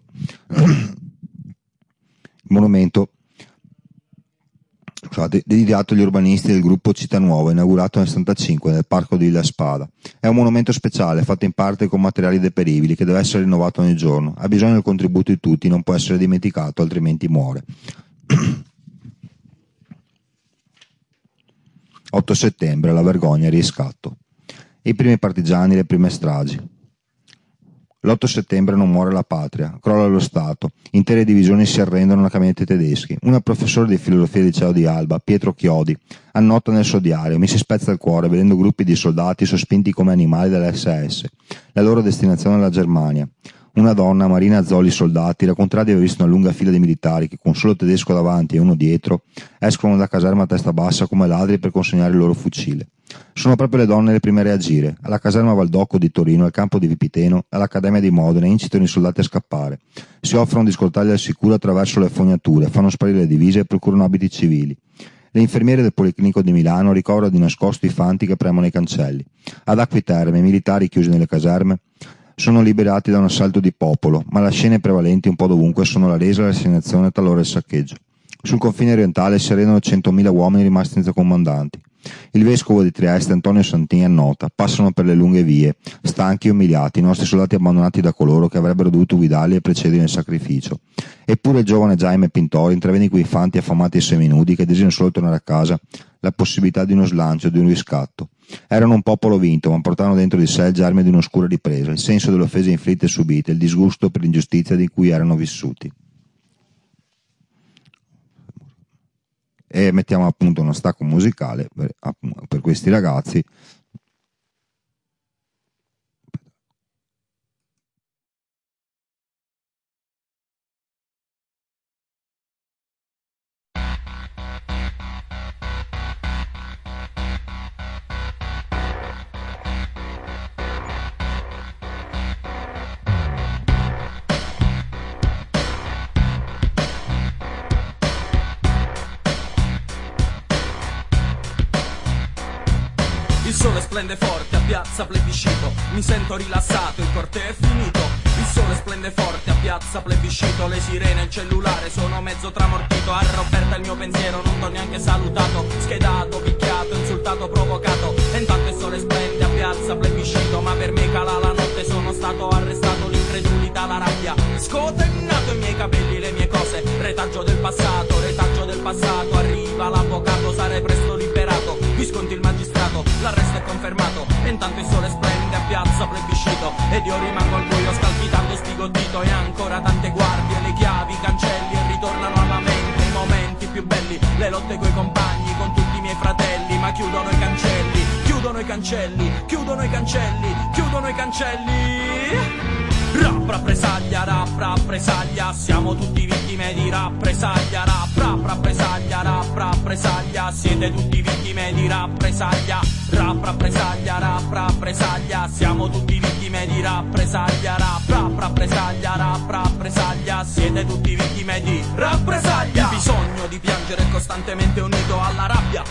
dedicato agli urbanisti del gruppo Città Nuova, inaugurato nel 1965 nel parco di Villa Spada. È un monumento speciale, fatto in parte con materiali deperibili, che deve essere rinnovato ogni giorno. Ha bisogno del contributo di tutti, non può essere dimenticato, altrimenti muore. 8 settembre, la vergogna e il riscatto. I primi partigiani, le prime stragi. L'8 settembre non muore la patria, crolla lo Stato, intere divisioni si arrendono alla camionette tedeschi. Una professore di filosofia del liceo di Alba, Pietro Chiodi, annota nel suo diario: mi si spezza il cuore vedendo gruppi di soldati sospinti come animali dall'SS. La loro destinazione è la Germania. Una donna, Marina Zolli Soldati, racconterà di aver visto una lunga fila di militari che, con solo tedesco davanti e uno dietro, escono da caserma a testa bassa come ladri per consegnare il loro fucile. Sono proprio le donne le prime a reagire. Alla caserma Valdocco di Torino, al campo di Vipiteno, all'Accademia di Modena incitano i soldati a scappare. Si offrono di scortarli al sicuro attraverso le fognature, fanno sparire le divise e procurano abiti civili. Le infermiere del Policlinico di Milano ricoverano di nascosto i fanti che premono i cancelli. Ad Acquiterme, i militari chiusi nelle caserme sono liberati da un assalto di popolo, ma le scene prevalenti un po' dovunque sono la resa, l'assegnazione e talora il saccheggio. Sul confine orientale si arredano 100.000 uomini rimasti senza comandanti. Il vescovo di Trieste, Antonio Santini, annota: passano per le lunghe vie, stanchi e umiliati, i nostri soldati abbandonati da coloro che avrebbero dovuto guidarli e precedere nel sacrificio. Eppure il giovane Jaime Pintori intravede in quei fanti affamati e seminudi che desiderano solo tornare a casa la possibilità di uno slancio, di un riscatto. Erano un popolo vinto, ma portavano dentro di sé il germe di un'oscura ripresa, il senso delle offese inflitte e subite, il disgusto per l'ingiustizia di cui erano vissuti. E mettiamo appunto uno stacco musicale per questi ragazzi. Il sole splende forte a piazza Plebiscito, mi sento rilassato, il corteo è finito. Il sole splende forte a piazza Plebiscito, le sirene, il cellulare, sono mezzo tramortito. A Roberta il mio pensiero non t'ho neanche salutato, schedato, picchiato, insultato, provocato. E intanto il sole splende a piazza Plebiscito, ma per me cala la notte, sono stato arrestato, l'incredulità, la rabbia. Scotennato i miei capelli, le mie cose, retaggio del passato, arriva l'avvocato, sarei presto liberato. Visconti il magistrato, l'arresto è confermato. E intanto il sole splende a piazza Plebiscito, ed io rimango al buio scalpitando sbigottito. E ancora tante guardie, le chiavi, i cancelli, e ritornano alla mente i momenti più belli, le lotte coi compagni, con tutti i miei fratelli. Ma chiudono i cancelli, chiudono i cancelli, chiudono i cancelli, chiudono i cancelli. Rappresaglia, rappresaglia, siamo tutti vittime di rappresaglia. Rappresaglia, rappresaglia, siete tutti vittime di rappresaglia. Rappresaglia, rappresaglia, siamo tutti vittime di rappresaglia. Rappresaglia, rappresaglia, siete tutti vittime di rappresaglia. Il bisogno di piangere è costantemente unito alla rabbia, la voglia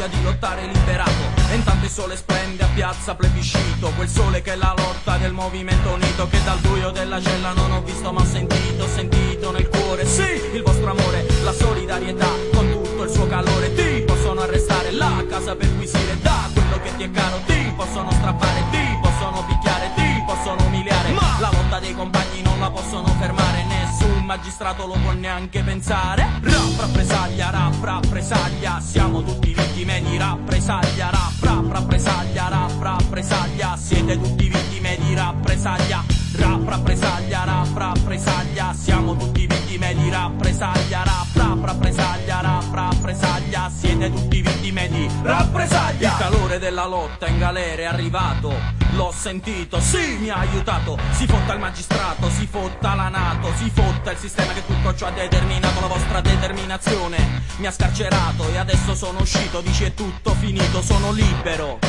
di lottare liberato. E intanto il sole splende a piazza Plebiscito, quel sole che è la lotta del movimento unito, che dal buio della cella non ho visto ma ho sentito nel cuore. Sì, il vostro amore, la solidarietà con tutto il suo calore. Ti possono arrestare, la casa per perquisire, da quello che ti è caro. Ti possono strappare, ti possono picchiare, ti possono umiliare, ma la lotta dei compagni non la possono fermare. Nessun magistrato lo può neanche pensare. Rappresaglia, siamo tutti vittime di rappresaglia. Rappresaglia, siete tutti vittime di rappresaglia. Rappresaglia, siamo tutti vittime di rappresaglia. Rappresaglia, siete tutti vittime di rappresaglia. Il calore della lotta in galera è arrivato, l'ho sentito, sì, mi ha aiutato. Si fotta il magistrato, si fotta la NATO, si fotta il sistema che tutto ciò ha determinato. La vostra determinazione mi ha scarcerato e adesso sono uscito, dici è tutto finito. Sono libero.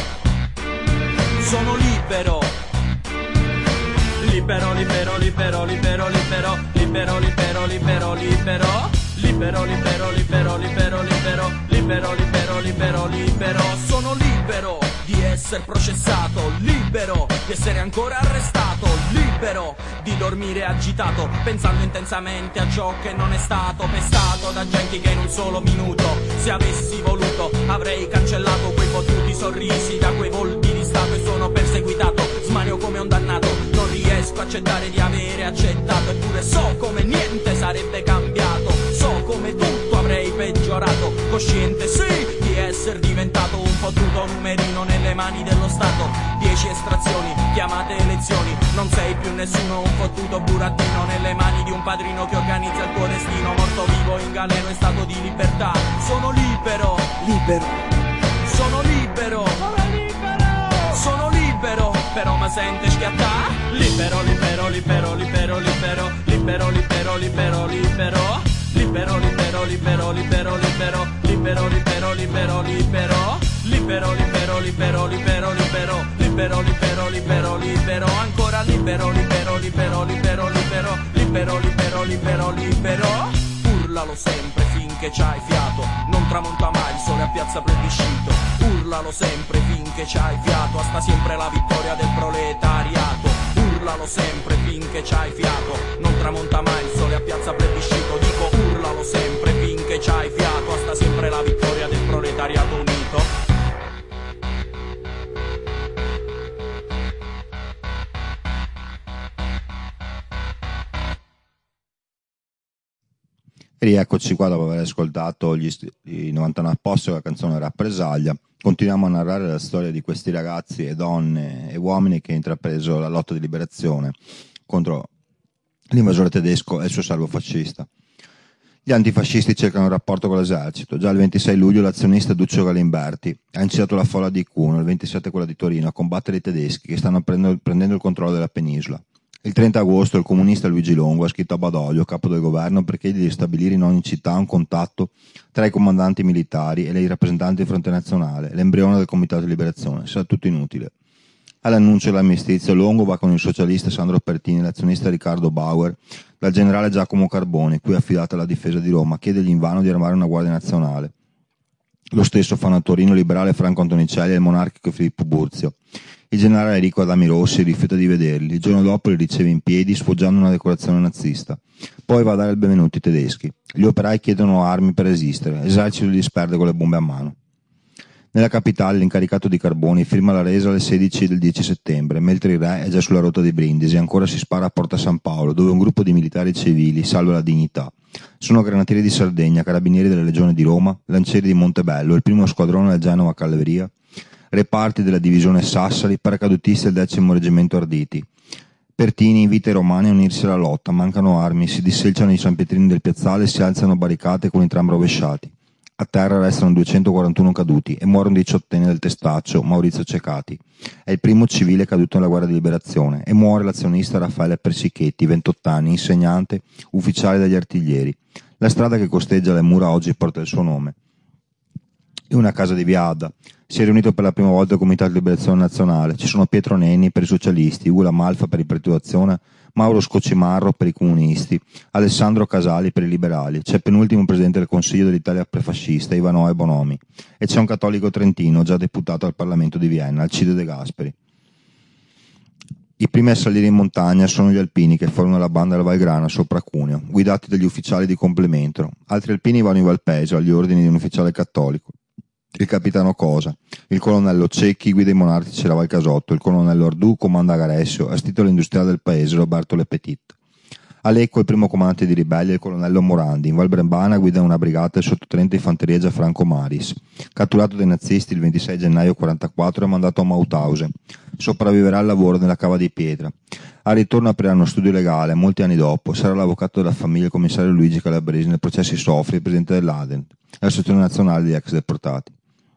Sono libero di essere processato, libero di essere ancora arrestato, libero di dormire agitato, pensando intensamente a ciò che non è stato, pestato da gente che in un solo minuto, se avessi voluto, avrei cancellato quei fottuti sorrisi da quei volti di stato. E sono perseguitato, smanio come un dannato, non riesco a accettare di avere accettato, eppure so come niente sarebbe cambiato, so come tutto avrei peggiorato, cosciente sì di essere diventato un fottuto numerino nelle mani dello Stato. 10 estrazioni, chiamate elezioni, non sei più nessuno, un fottuto burattino nelle mani di un padrino che organizza il tuo destino. Morto vivo in galera in stato di libertà, sono libero, però mi sente schiattà. Libero, ancora libero. Urlalo sempre finché c'hai fiato, non tramonta mai il sole a piazza Plebiscito. Urlalo sempre finché c'hai fiato, sta sempre la vittoria del proletariato. Urlalo sempre finché c'hai fiato, non tramonta mai il sole a piazza Plebiscito. Dico urlalo sempre finché c'hai fiato, sta sempre la vittoria del proletariato unito. Rieccoci qua dopo aver ascoltato i 99 posti, la canzone Rappresaglia. Continuiamo a narrare la storia di questi ragazzi e donne e uomini che hanno intrapreso la lotta di liberazione contro l'invasore tedesco e il suo servo fascista. Gli antifascisti cercano un rapporto con l'esercito. Già il 26 luglio l'azionista Duccio Galimberti ha incitato la folla di Cuneo, il 27 quella di Torino, a combattere i tedeschi che stanno prendendo il controllo della penisola. Il 30 agosto il comunista Luigi Longo ha scritto a Badoglio, capo del governo, per chiedergli di stabilire in ogni città un contatto tra i comandanti militari e i rappresentanti del Fronte Nazionale, l'embrione del Comitato di Liberazione. Sarà tutto inutile. All'annuncio dell'armistizio Longo va con il socialista Sandro Pertini, l'azionista Riccardo Bauer, dal generale Giacomo Carboni, cui è affidata la difesa di Roma, chiedergli invano di armare una guardia nazionale. Lo stesso fanno a Torino il liberale Franco Antonicelli e il monarchico Filippo Burzio. Il generale Enrico Adami Rossi rifiuta di vederli. Il giorno dopo li riceve in piedi sfoggiando una decorazione nazista. Poi va a dare il benvenuto ai tedeschi. Gli operai chiedono armi per resistere. L'esercito li disperde con le bombe a mano. Nella capitale l'incaricato di Carboni firma la resa alle 16 del 10 settembre, mentre il re è già sulla rotta di Brindisi. Ancora si spara a Porta San Paolo, dove un gruppo di militari civili salva la dignità. Sono granatieri di Sardegna, carabinieri della Legione di Roma, lancieri di Montebello, il primo squadrone del Genova Cavalleria, reparti della divisione Sassari, paracadutisti del 10° reggimento Arditi. Pertini invita i romani a unirsi alla lotta, mancano armi, si disselciano i sanpietrini del piazzale e si alzano barricate con i tram rovesciati. A terra restano 241 caduti e muore un 18enne del Testaccio, Maurizio Cecati. È il primo civile caduto nella guerra di liberazione e muore l'azionista Raffaele Persichetti, 28 anni, insegnante, ufficiale degli artiglieri. La strada che costeggia le mura oggi porta il suo nome. in una casa di via Adda. Si è riunito per la prima volta il Comitato di Liberazione Nazionale. Ci sono Pietro Nenni per i socialisti, Ugo La Malfa per il Partito d'Azione, Mauro Scocimarro per i comunisti, Alessandro Casali per i liberali. C'è il penultimo presidente del Consiglio dell'Italia prefascista, Ivanoe Bonomi, e c'è un cattolico trentino già deputato al Parlamento di Vienna, Alcide De Gasperi. I primi a salire in montagna sono gli alpini che formano la banda della Valgrana sopra Cuneo, guidati dagli ufficiali di complemento. Altri alpini vanno in Valpesio agli ordini di un ufficiale cattolico. Il capitano Cosa, il colonnello Cecchi guida i monarchici della Val Casotto, il colonnello Ardù comanda Garessio, a titolo industriale del paese Roberto Le Petit. A Lecco il primo comandante di ribelli è il colonnello Morandi, in Val Brembana guida una brigata il sottotenente di fanteria Gianfranco Maris. Catturato dai nazisti il 26 gennaio 1944 è mandato a Mauthausen. Sopravviverà al lavoro nella cava di pietra. Al ritorno aprirà uno studio legale, molti anni dopo sarà l'avvocato della famiglia il commissario Luigi Calabresi nel processo Sofri, presidente dell'Aden, l'Associazione Nazionale di Ex Deportati.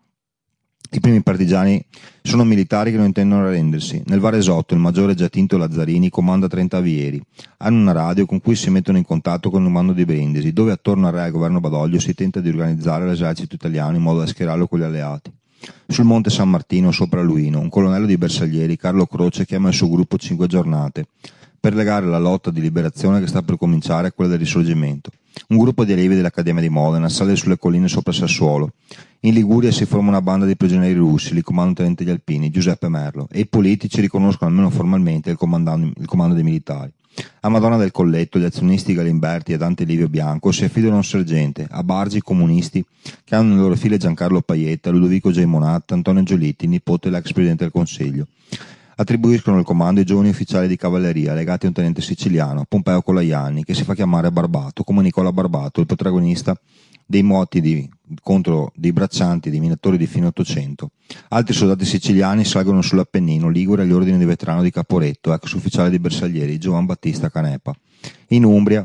I primi partigiani sono militari che non intendono arrendersi. Nel Varesotto il maggiore Giacinto Lazzarini comanda 30 avieri. Hanno una radio con cui si mettono in contatto con un bando di Brindisi, dove attorno al re e al governo Badoglio si tenta di organizzare l'esercito italiano in modo da schierarlo con gli alleati. Sul monte San Martino, sopra Luino, un colonnello di bersaglieri, Carlo Croce, chiama il suo gruppo 5 giornate per legare la lotta di liberazione che sta per cominciare a quella del risorgimento. Un gruppo di allievi dell'Accademia di Modena sale sulle colline sopra Sassuolo. In Liguria si forma una banda di prigionieri russi, li comanda un tenente degli alpini, Giuseppe Merlo, e i politici riconoscono almeno formalmente il comando dei militari. A Madonna del Colletto gli azionisti Galimberti e Dante Livio Bianco si affidano a un sergente, a Bargi comunisti che hanno nelle loro file Giancarlo Paietta, Ludovico J. Monatta, Antonio Giolitti, nipote dell'ex presidente del Consiglio. Attribuiscono il comando ai giovani ufficiali di cavalleria legati a un tenente siciliano, Pompeo Colaianni, che si fa chiamare Barbato, come Nicola Barbato, il protagonista dei moti contro dei braccianti dei minatori di fine Ottocento. Altri soldati siciliani salgono sull'Appennino ligure agli ordini di veterano di Caporetto, ex ufficiale di Bersaglieri, Giovan Battista Canepa. In Umbria,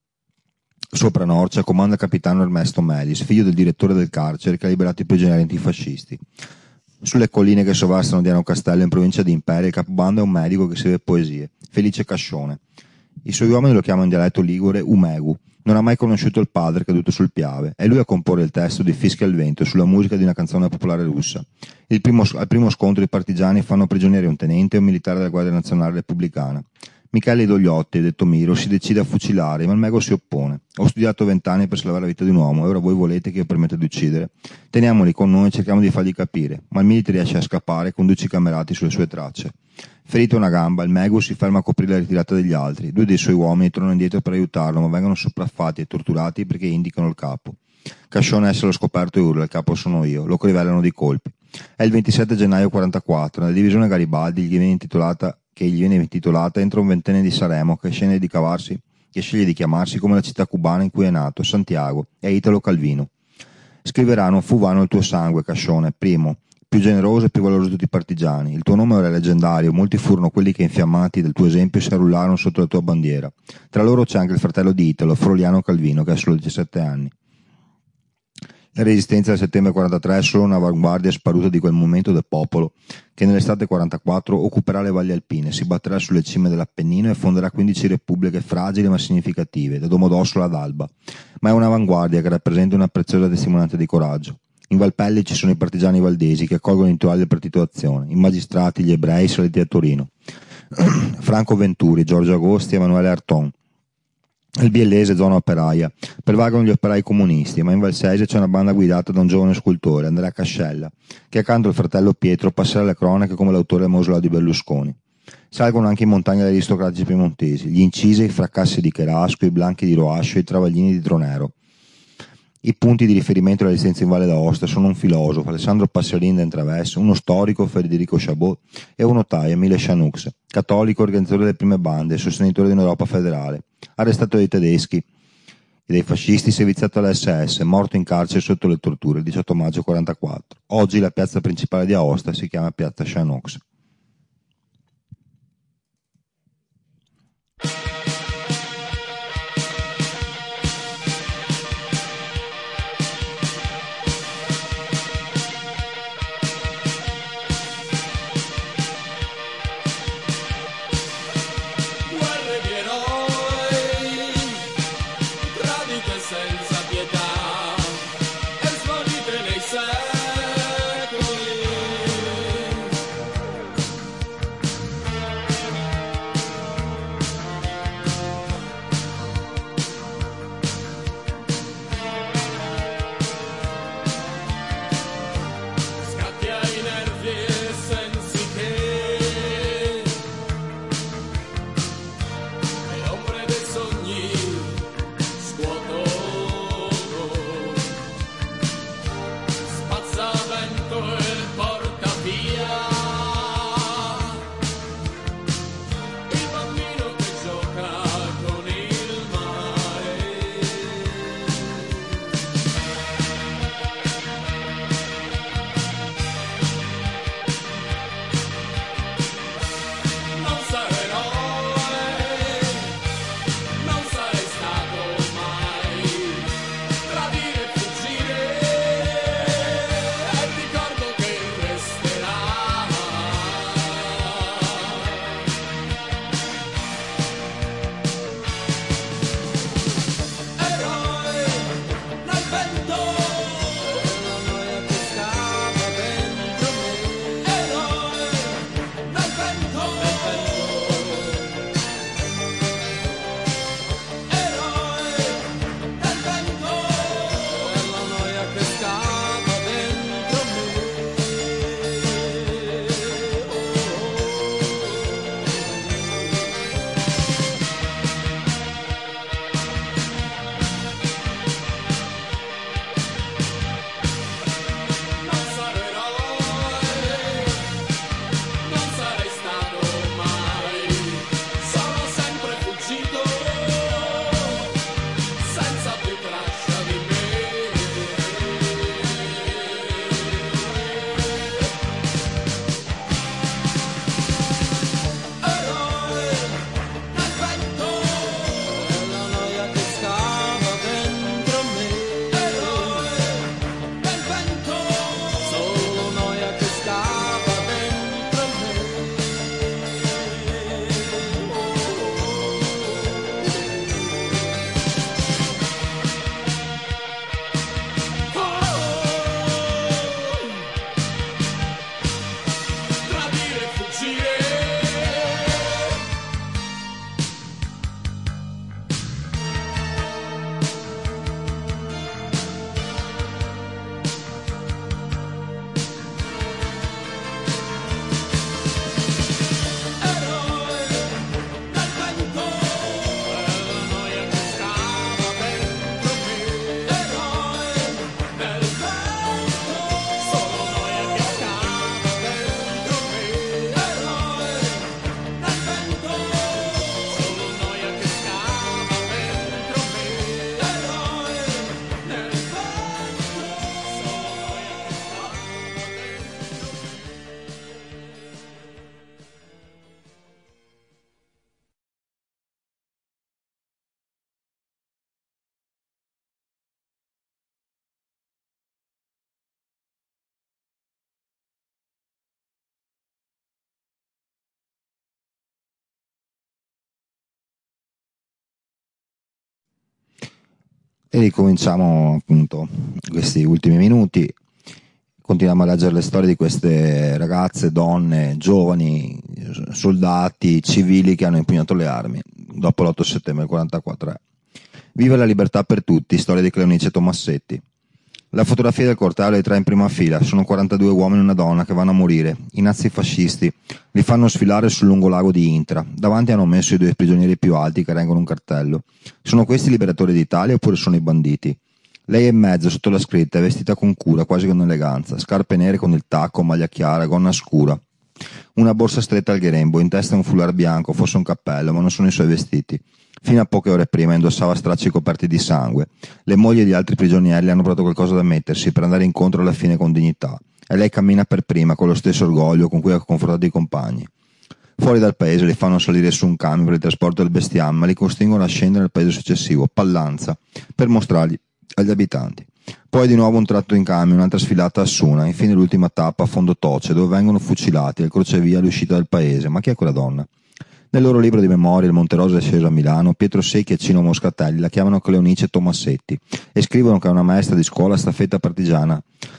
sopra Norcia, comanda il capitano Ernesto Melis, figlio del direttore del carcere che ha liberato i prigionieri antifascisti. Sulle colline che sovrastano Diano Castello in provincia di Imperia, il capobanda è un medico che scrive poesie, Felice Cascione. I suoi uomini lo chiamano in dialetto ligure Umegu. Non ha mai conosciuto il padre caduto sul Piave. È lui a comporre il testo di Fischia il vento sulla musica di una canzone popolare russa. Al primo scontro i partigiani fanno prigionieri un tenente e un militare della Guardia Nazionale Repubblicana. Michele Dogliotti, detto Miro, si decide a fucilare, ma il Mego si oppone. Ho studiato 20 anni per salvare la vita di un uomo e ora voi volete che io permetta di uccidere? Teniamoli con noi e cerchiamo di fargli capire. Ma il militare riesce a scappare e conduce i camerati sulle sue tracce. Ferito a una gamba, il Mego si ferma a coprire la ritirata degli altri. 2 dei suoi uomini tornano indietro per aiutarlo, ma vengono sopraffatti e torturati perché indicano il capo. Cascione essere scoperto e urla: il capo sono io. Lo crivellano di colpi. È il 27 gennaio 1944, nella divisione Garibaldi gli viene intitolata entra un ventenne di Saremo che sceglie di chiamarsi come la città cubana in cui è nato, Santiago, è Italo Calvino. Scriverà: non fu vano il tuo sangue, Cascione, primo, più generoso e più valoroso di tutti i partigiani. Il tuo nome era leggendario, molti furono quelli che infiammati del tuo esempio si arrullarono sotto la tua bandiera. Tra loro c'è anche il fratello di Italo, Froliano Calvino, che ha solo 17 anni. La resistenza del settembre 43 è solo un'avanguardia sparuta di quel momento del popolo che nell'estate 44 occuperà le valli alpine, si batterà sulle cime dell'Appennino e fonderà 15 repubbliche fragili ma significative, da Domodossola ad Alba. Ma è un'avanguardia che rappresenta una preziosa testimonianza di coraggio. In Valpelli ci sono i partigiani valdesi che accolgono i titolari del Partito d'Azione, i magistrati, gli ebrei saliti a Torino, Franco Venturi, Giorgio Agosti, Emanuele Arton. Il biellese zona operaia, pervagano gli operai comunisti, ma in Valsese c'è una banda guidata da un giovane scultore, Andrea Cascella, che accanto al fratello Pietro passerà alle cronache come l'autore del mausoleo di Berlusconi. Salgono anche in montagna gli aristocratici piemontesi, gli incisi, i fracassi di Cherasco, i blanchi di Roascio, i travaglini di Tronero. I punti di riferimento alla resistenza in Valle d'Aosta sono un filosofo, Alessandro Passerin d'Entreves, uno storico, Federico Chabot, e un notaio, Emile Chanux, cattolico, organizzatore delle prime bande, sostenitore di un'Europa federale. Arrestato dai tedeschi e dai fascisti, si è viziato all'SS, morto in carcere sotto le torture il 18 maggio 1944. Oggi la piazza principale di Aosta si chiama Piazza Chanux. Senza pietà, e svanite nei cieli. E ricominciamo appunto questi ultimi minuti. Continuiamo a leggere le storie di queste ragazze, donne, giovani, soldati, civili che hanno impugnato le armi dopo l'8 settembre 1944. Viva la libertà per tutti, storia di Cleonice Tomassetti. La fotografia del corteo, i tre in prima fila, sono 42 uomini e una donna che vanno a morire. I nazifascisti li fanno sfilare sul lungolago di Intra. Davanti hanno messo i due prigionieri più alti che reggono un cartello. Sono questi i liberatori d'Italia oppure sono i banditi? Lei è in mezzo, sotto la scritta, è vestita con cura, quasi con eleganza, scarpe nere con il tacco, maglia chiara, gonna scura. Una borsa stretta al gherembo, in testa un foulard bianco, forse un cappello, ma non sono i suoi vestiti. Fino a poche ore prima indossava stracci coperti di sangue. Le mogli di altri prigionieri le hanno provato qualcosa da mettersi per andare incontro alla fine con dignità. E lei cammina per prima con lo stesso orgoglio con cui ha confrontato i compagni. Fuori dal paese li fanno salire su un camion per il trasporto del bestiame, ma li costringono a scendere nel paese successivo, Pallanza, per mostrarli agli abitanti. Poi di nuovo un tratto in camion, un'altra sfilata a Suna, infine l'ultima tappa a Fondo Toce, dove vengono fucilati al crocevia all'uscita del paese. Ma chi è quella donna? Nel loro libro di memorie, Il Monterosa è sceso a Milano, Pietro Secchi e Cino Moscatelli la chiamano Cleonice Tomassetti e scrivono che è una maestra di scuola staffetta partigiana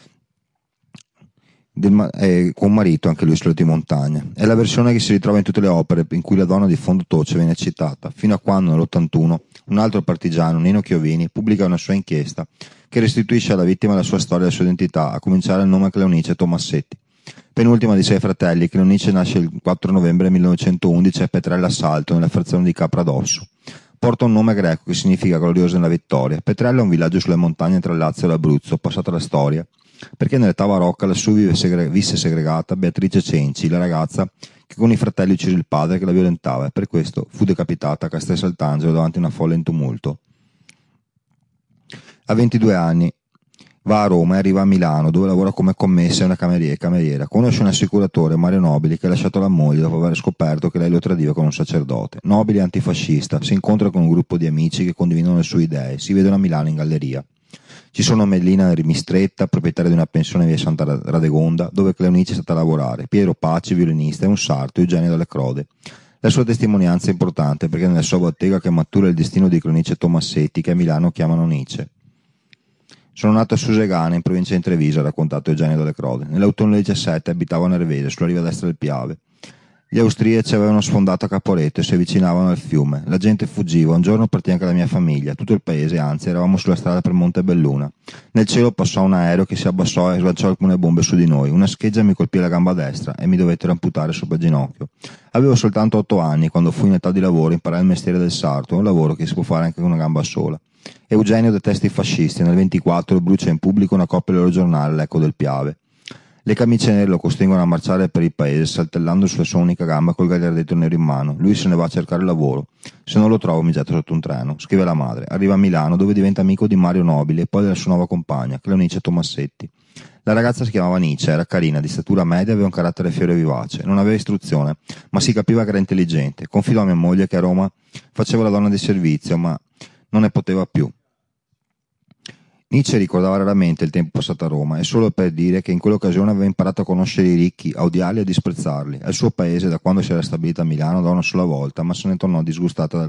con marito, anche lui salito in montagna. È la versione che si ritrova in tutte le opere in cui la donna di Fondo Toce viene citata, fino a quando nell'81 un altro partigiano, Nino Chiovini, pubblica una sua inchiesta che restituisce alla vittima la sua storia e la sua identità, a cominciare il nome Cleonice Tomassetti. Penultima di 6 fratelli, Cleonice nasce il 4 novembre 1911 a Petrella Salto, nella frazione di Capradosso. Porta un nome greco che significa gloriosa nella vittoria. Petrella è un villaggio sulle montagne tra il Lazio e l'Abruzzo, passata la storia, perché nell'età barocca lassù visse segregata Beatrice Cenci, la ragazza che con i fratelli uccise il padre che la violentava e per questo fu decapitata a Castel Sant'Angelo davanti a una folla in tumulto. A 22 anni va a Roma e arriva a Milano, dove lavora come commessa e una cameriera. Conosce un assicuratore, Mario Nobili, che ha lasciato la moglie dopo aver scoperto che lei lo tradiva con un sacerdote. Nobili è antifascista, si incontra con un gruppo di amici che condividono le sue idee, si vedono a Milano in galleria. Ci sono Mellina Rimistretta, proprietaria di una pensione via Santa Radegonda, dove Cleonice è stata a lavorare, Piero Paci, violinista, e un sarto, Eugenio Delle Crode. La sua testimonianza è importante perché nella sua bottega che matura il destino di Cleonice Tomassetti, che a Milano chiamano Nice. Sono nato a Susegana, in provincia di Treviso, ha raccontato Eugenio Delle Crode. Nell'autunno del 17 abitavo a Nervese, sulla riva destra del Piave. Gli austriaci avevano sfondato a Caporetto e si avvicinavano al fiume. La gente fuggiva, un giorno partì anche la mia famiglia, tutto il paese, anzi eravamo sulla strada per Montebelluna. Nel cielo passò un aereo che si abbassò e sganciò alcune bombe su di noi. Una scheggia mi colpì la gamba destra e mi dovettero amputare sopra il ginocchio. Avevo soltanto 8 anni, quando fui in età di lavoro imparai il mestiere del sarto, un lavoro che si può fare anche con una gamba sola. Eugenio detesta i fascisti e nel 24 brucia in pubblico una copia del loro giornale, l'Eco del Piave. Le camicie nere lo costringono a marciare per il paese saltellando sulla sua unica gamba col gagliardetto nero in mano. Lui se ne va a cercare lavoro. Se non lo trovo mi getto sotto un treno. Scrive la madre. Arriva a Milano dove diventa amico di Mario Nobili e poi della sua nuova compagna, Cleonice Tomassetti. La ragazza si chiamava Nice, era carina, di statura media e aveva un carattere fiero e vivace. Non aveva istruzione, ma si capiva che era intelligente. Confidò a mia moglie che a Roma faceva la donna di servizio, ma non ne poteva più. Nietzsche ricordava raramente il tempo passato a Roma e solo per dire che in quell'occasione aveva imparato a conoscere i ricchi, a odiarli e a disprezzarli. Al suo paese, da quando si era stabilita a Milano, da una sola volta, ma se ne tornò disgustata.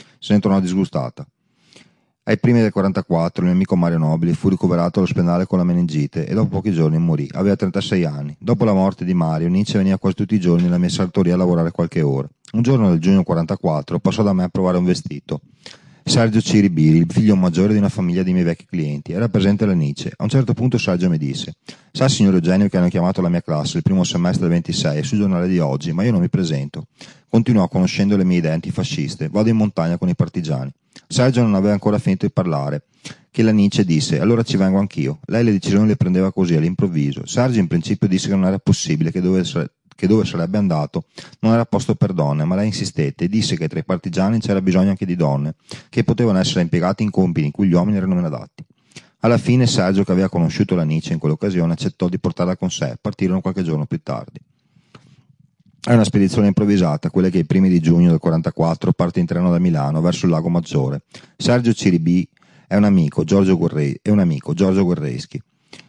Ai primi del 44 il mio amico Mario Nobili fu ricoverato all'ospedale con la meningite e dopo pochi giorni morì. Aveva 36 anni. Dopo la morte di Mario, Nietzsche veniva quasi tutti i giorni nella mia sartoria a lavorare qualche ora. Un giorno del giugno 44 passò da me a provare un vestito. Sergio Ciribiri, il figlio maggiore di una famiglia di miei vecchi clienti, era presente alla Nice. A un certo punto Sergio mi disse: sa signor Eugenio che hanno chiamato la mia classe il primo semestre del 26 è sul giornale di oggi, ma io non mi presento. Continuò conoscendo le mie idee antifasciste. Vado in montagna con i partigiani. Sergio non aveva ancora finito di parlare che la Nice disse: allora ci vengo anch'io. Lei le decisioni le prendeva così all'improvviso. Sergio in principio disse che non era possibile, che dove sarebbe andato non era posto per donne, ma lei insistette e disse che tra i partigiani c'era bisogno anche di donne, che potevano essere impiegate in compiti in cui gli uomini erano meno adatti. Alla fine Sergio, che aveva conosciuto la Nice in quell'occasione, accettò di portarla con sé. Partirono qualche giorno più tardi. È una spedizione improvvisata, quella che i primi di giugno del 44 parte in treno da Milano verso il Lago Maggiore. Sergio Ciribì è un amico, Giorgio Guerreschi.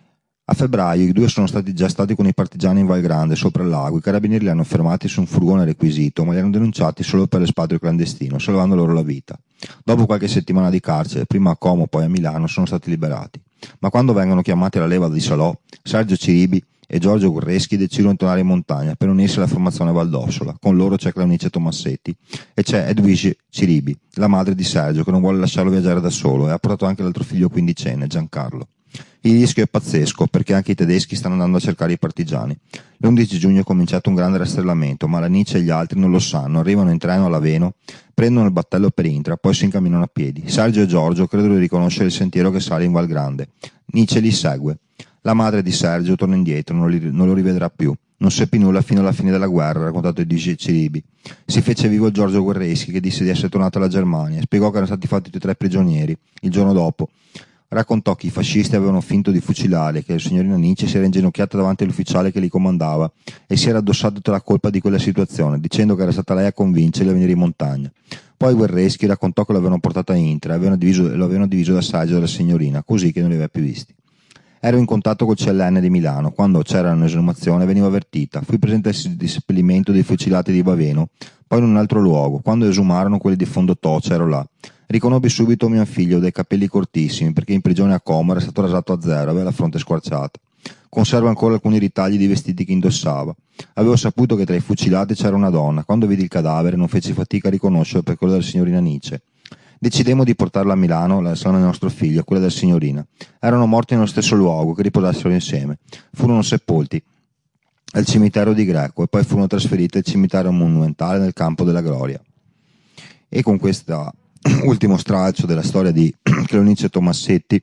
A febbraio i due sono già stati con i partigiani in Val Grande, sopra il lago. I carabinieri li hanno fermati su un furgone requisito, ma li hanno denunciati solo per l'espatrio clandestino, salvando loro la vita. Dopo qualche settimana di carcere, prima a Como poi a Milano, sono stati liberati. Ma quando vengono chiamati alla leva di Salò, Sergio Ciribi e Giorgio Guerreschi decidono di tornare in montagna per unirsi alla formazione Valdossola. Con loro c'è Cleonice Tomassetti e c'è Edwige Ciribi, la madre di Sergio, che non vuole lasciarlo viaggiare da solo, e ha portato anche l'altro figlio quindicenne, Giancarlo. Il rischio è pazzesco perché anche i tedeschi stanno andando a cercare i partigiani. L'11 giugno è cominciato un grande rastrellamento, ma la Nietzsche e gli altri non lo sanno. Arrivano in treno a Laveno, prendono il battello per Intra, poi si incamminano a piedi. Sergio e Giorgio credono di riconoscere il sentiero che sale in Val Grande. Nietzsche li segue. La madre di Sergio torna indietro, non lo rivedrà più. Non seppi nulla fino alla fine della guerra, ha raccontato Edwige Ciribi. Si fece vivo il Giorgio Guerreschi, che disse di essere tornato alla Germania. Spiegò che erano stati fatti tutti e tre prigionieri. Il giorno dopo raccontò che i fascisti avevano finto di fucilare, che la signorina Nietzsche si era inginocchiata davanti all'ufficiale che li comandava e si era addossato tutta la colpa di quella situazione, dicendo che era stata lei a convincerli a venire in montagna. Poi Guerreschi raccontò che l'avevano portata a Intra e lo avevano diviso da Sergio e dalla signorina, così che non li aveva più visti. Ero in contatto col CLN di Milano. Quando c'era un'esumazione venivo avvertita. Fui presente al seppellimento dei fucilati di Baveno, poi in un altro luogo. Quando esumarono quelli di Fondotoccia ero là. Riconobbi subito mio figlio dai capelli cortissimi, perché in prigione a Como era stato rasato a zero, aveva la fronte squarciata. Conservo ancora alcuni ritagli di vestiti che indossava. Avevo saputo che tra i fucilati c'era una donna. Quando vidi il cadavere non feci fatica a riconoscerlo per quello della signorina Nietzsche. Decidemmo di portarla a Milano, la salma del nostro figlio, quella della signorina. Erano morti nello stesso luogo, che riposassero insieme. Furono sepolti al cimitero di Greco e poi furono trasferiti al cimitero monumentale nel Campo della Gloria. E con questo ultimo stralcio della storia di Cleonice Tomassetti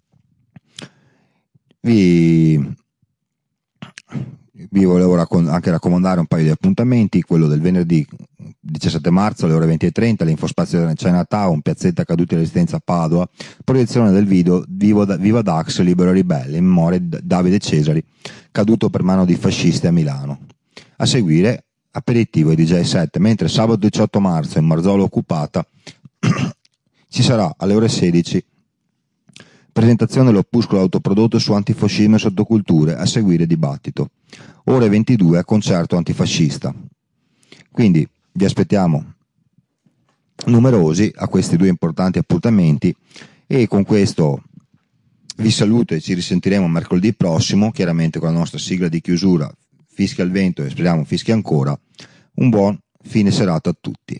vi volevo anche raccomandare un paio di appuntamenti. Quello del venerdì 17 marzo alle ore 20:30 all'Infospazio della Chinatown, piazzetta Caduti della Resistenza a Padova, proiezione del video Viva Dax Libero Ribelle in memoria di Davide Cesari, caduto per mano di fascisti a Milano. A seguire aperitivo e DJ 7, mentre sabato 18 marzo in Marzolo Occupata ci sarà alle ore 16 presentazione dell'opuscolo autoprodotto su antifascismo e sottoculture, a seguire dibattito. Ore 22 concerto antifascista. Quindi vi aspettiamo numerosi a questi due importanti appuntamenti e con questo vi saluto e ci risentiremo mercoledì prossimo, chiaramente con la nostra sigla di chiusura, fischia il vento e speriamo fischia ancora. Un buon fine serata a tutti.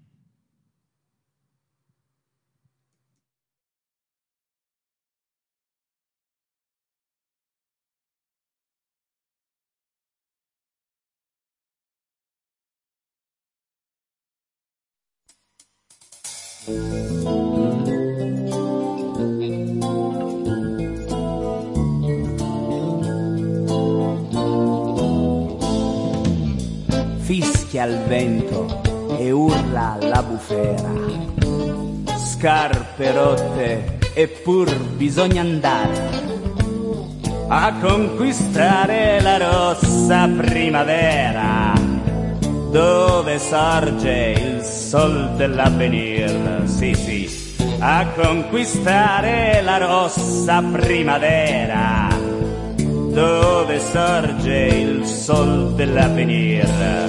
Fischia il vento e urla la bufera, scarpe rotte eppur bisogna andare a conquistare la rossa primavera, dove sorge il sol dell'avvenir. Sì, sì, a conquistare la rossa primavera, dove sorge il sol dell'avvenir.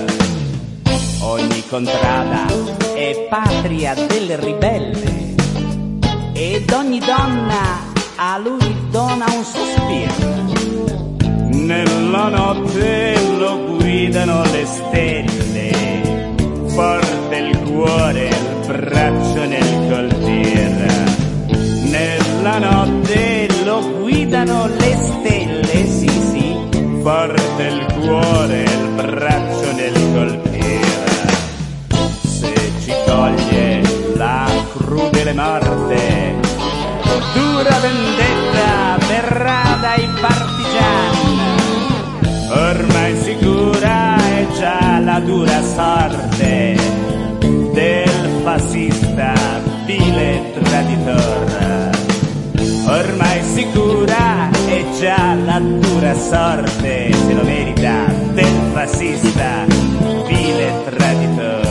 Ogni contrada è patria del ribelle ed ogni donna a lui dona un sospiro. Nella notte lo guidano le stelle, forte il cuore, il braccio nel colpir. Nella notte lo guidano le stelle, sì sì, forte il cuore, il braccio nel colpir. Se ci coglie la crudele morte, dura vendetta verrà dai partigiani. Ormai sicura è già la dura sorte del fascista vile traditor. Ormai sicura è già la dura sorte, se lo merita, del fascista vile traditor.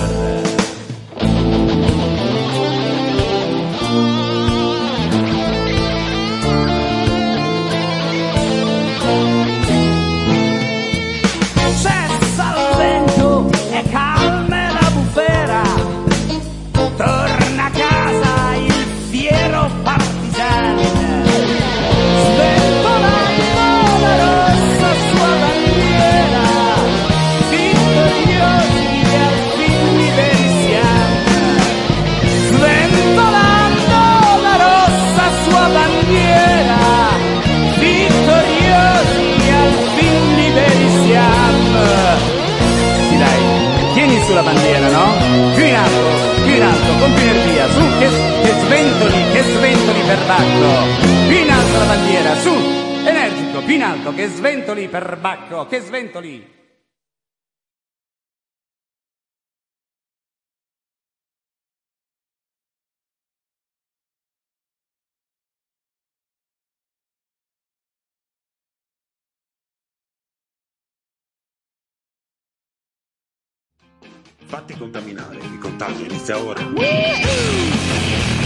la bandiera, no? Più in alto, con più energia, su, che sventoli per Bacco. Più in alto la bandiera, su, energico, più in alto, che sventoli per Bacco, che sventoli. Fatti contaminare, il contagio inizia ora.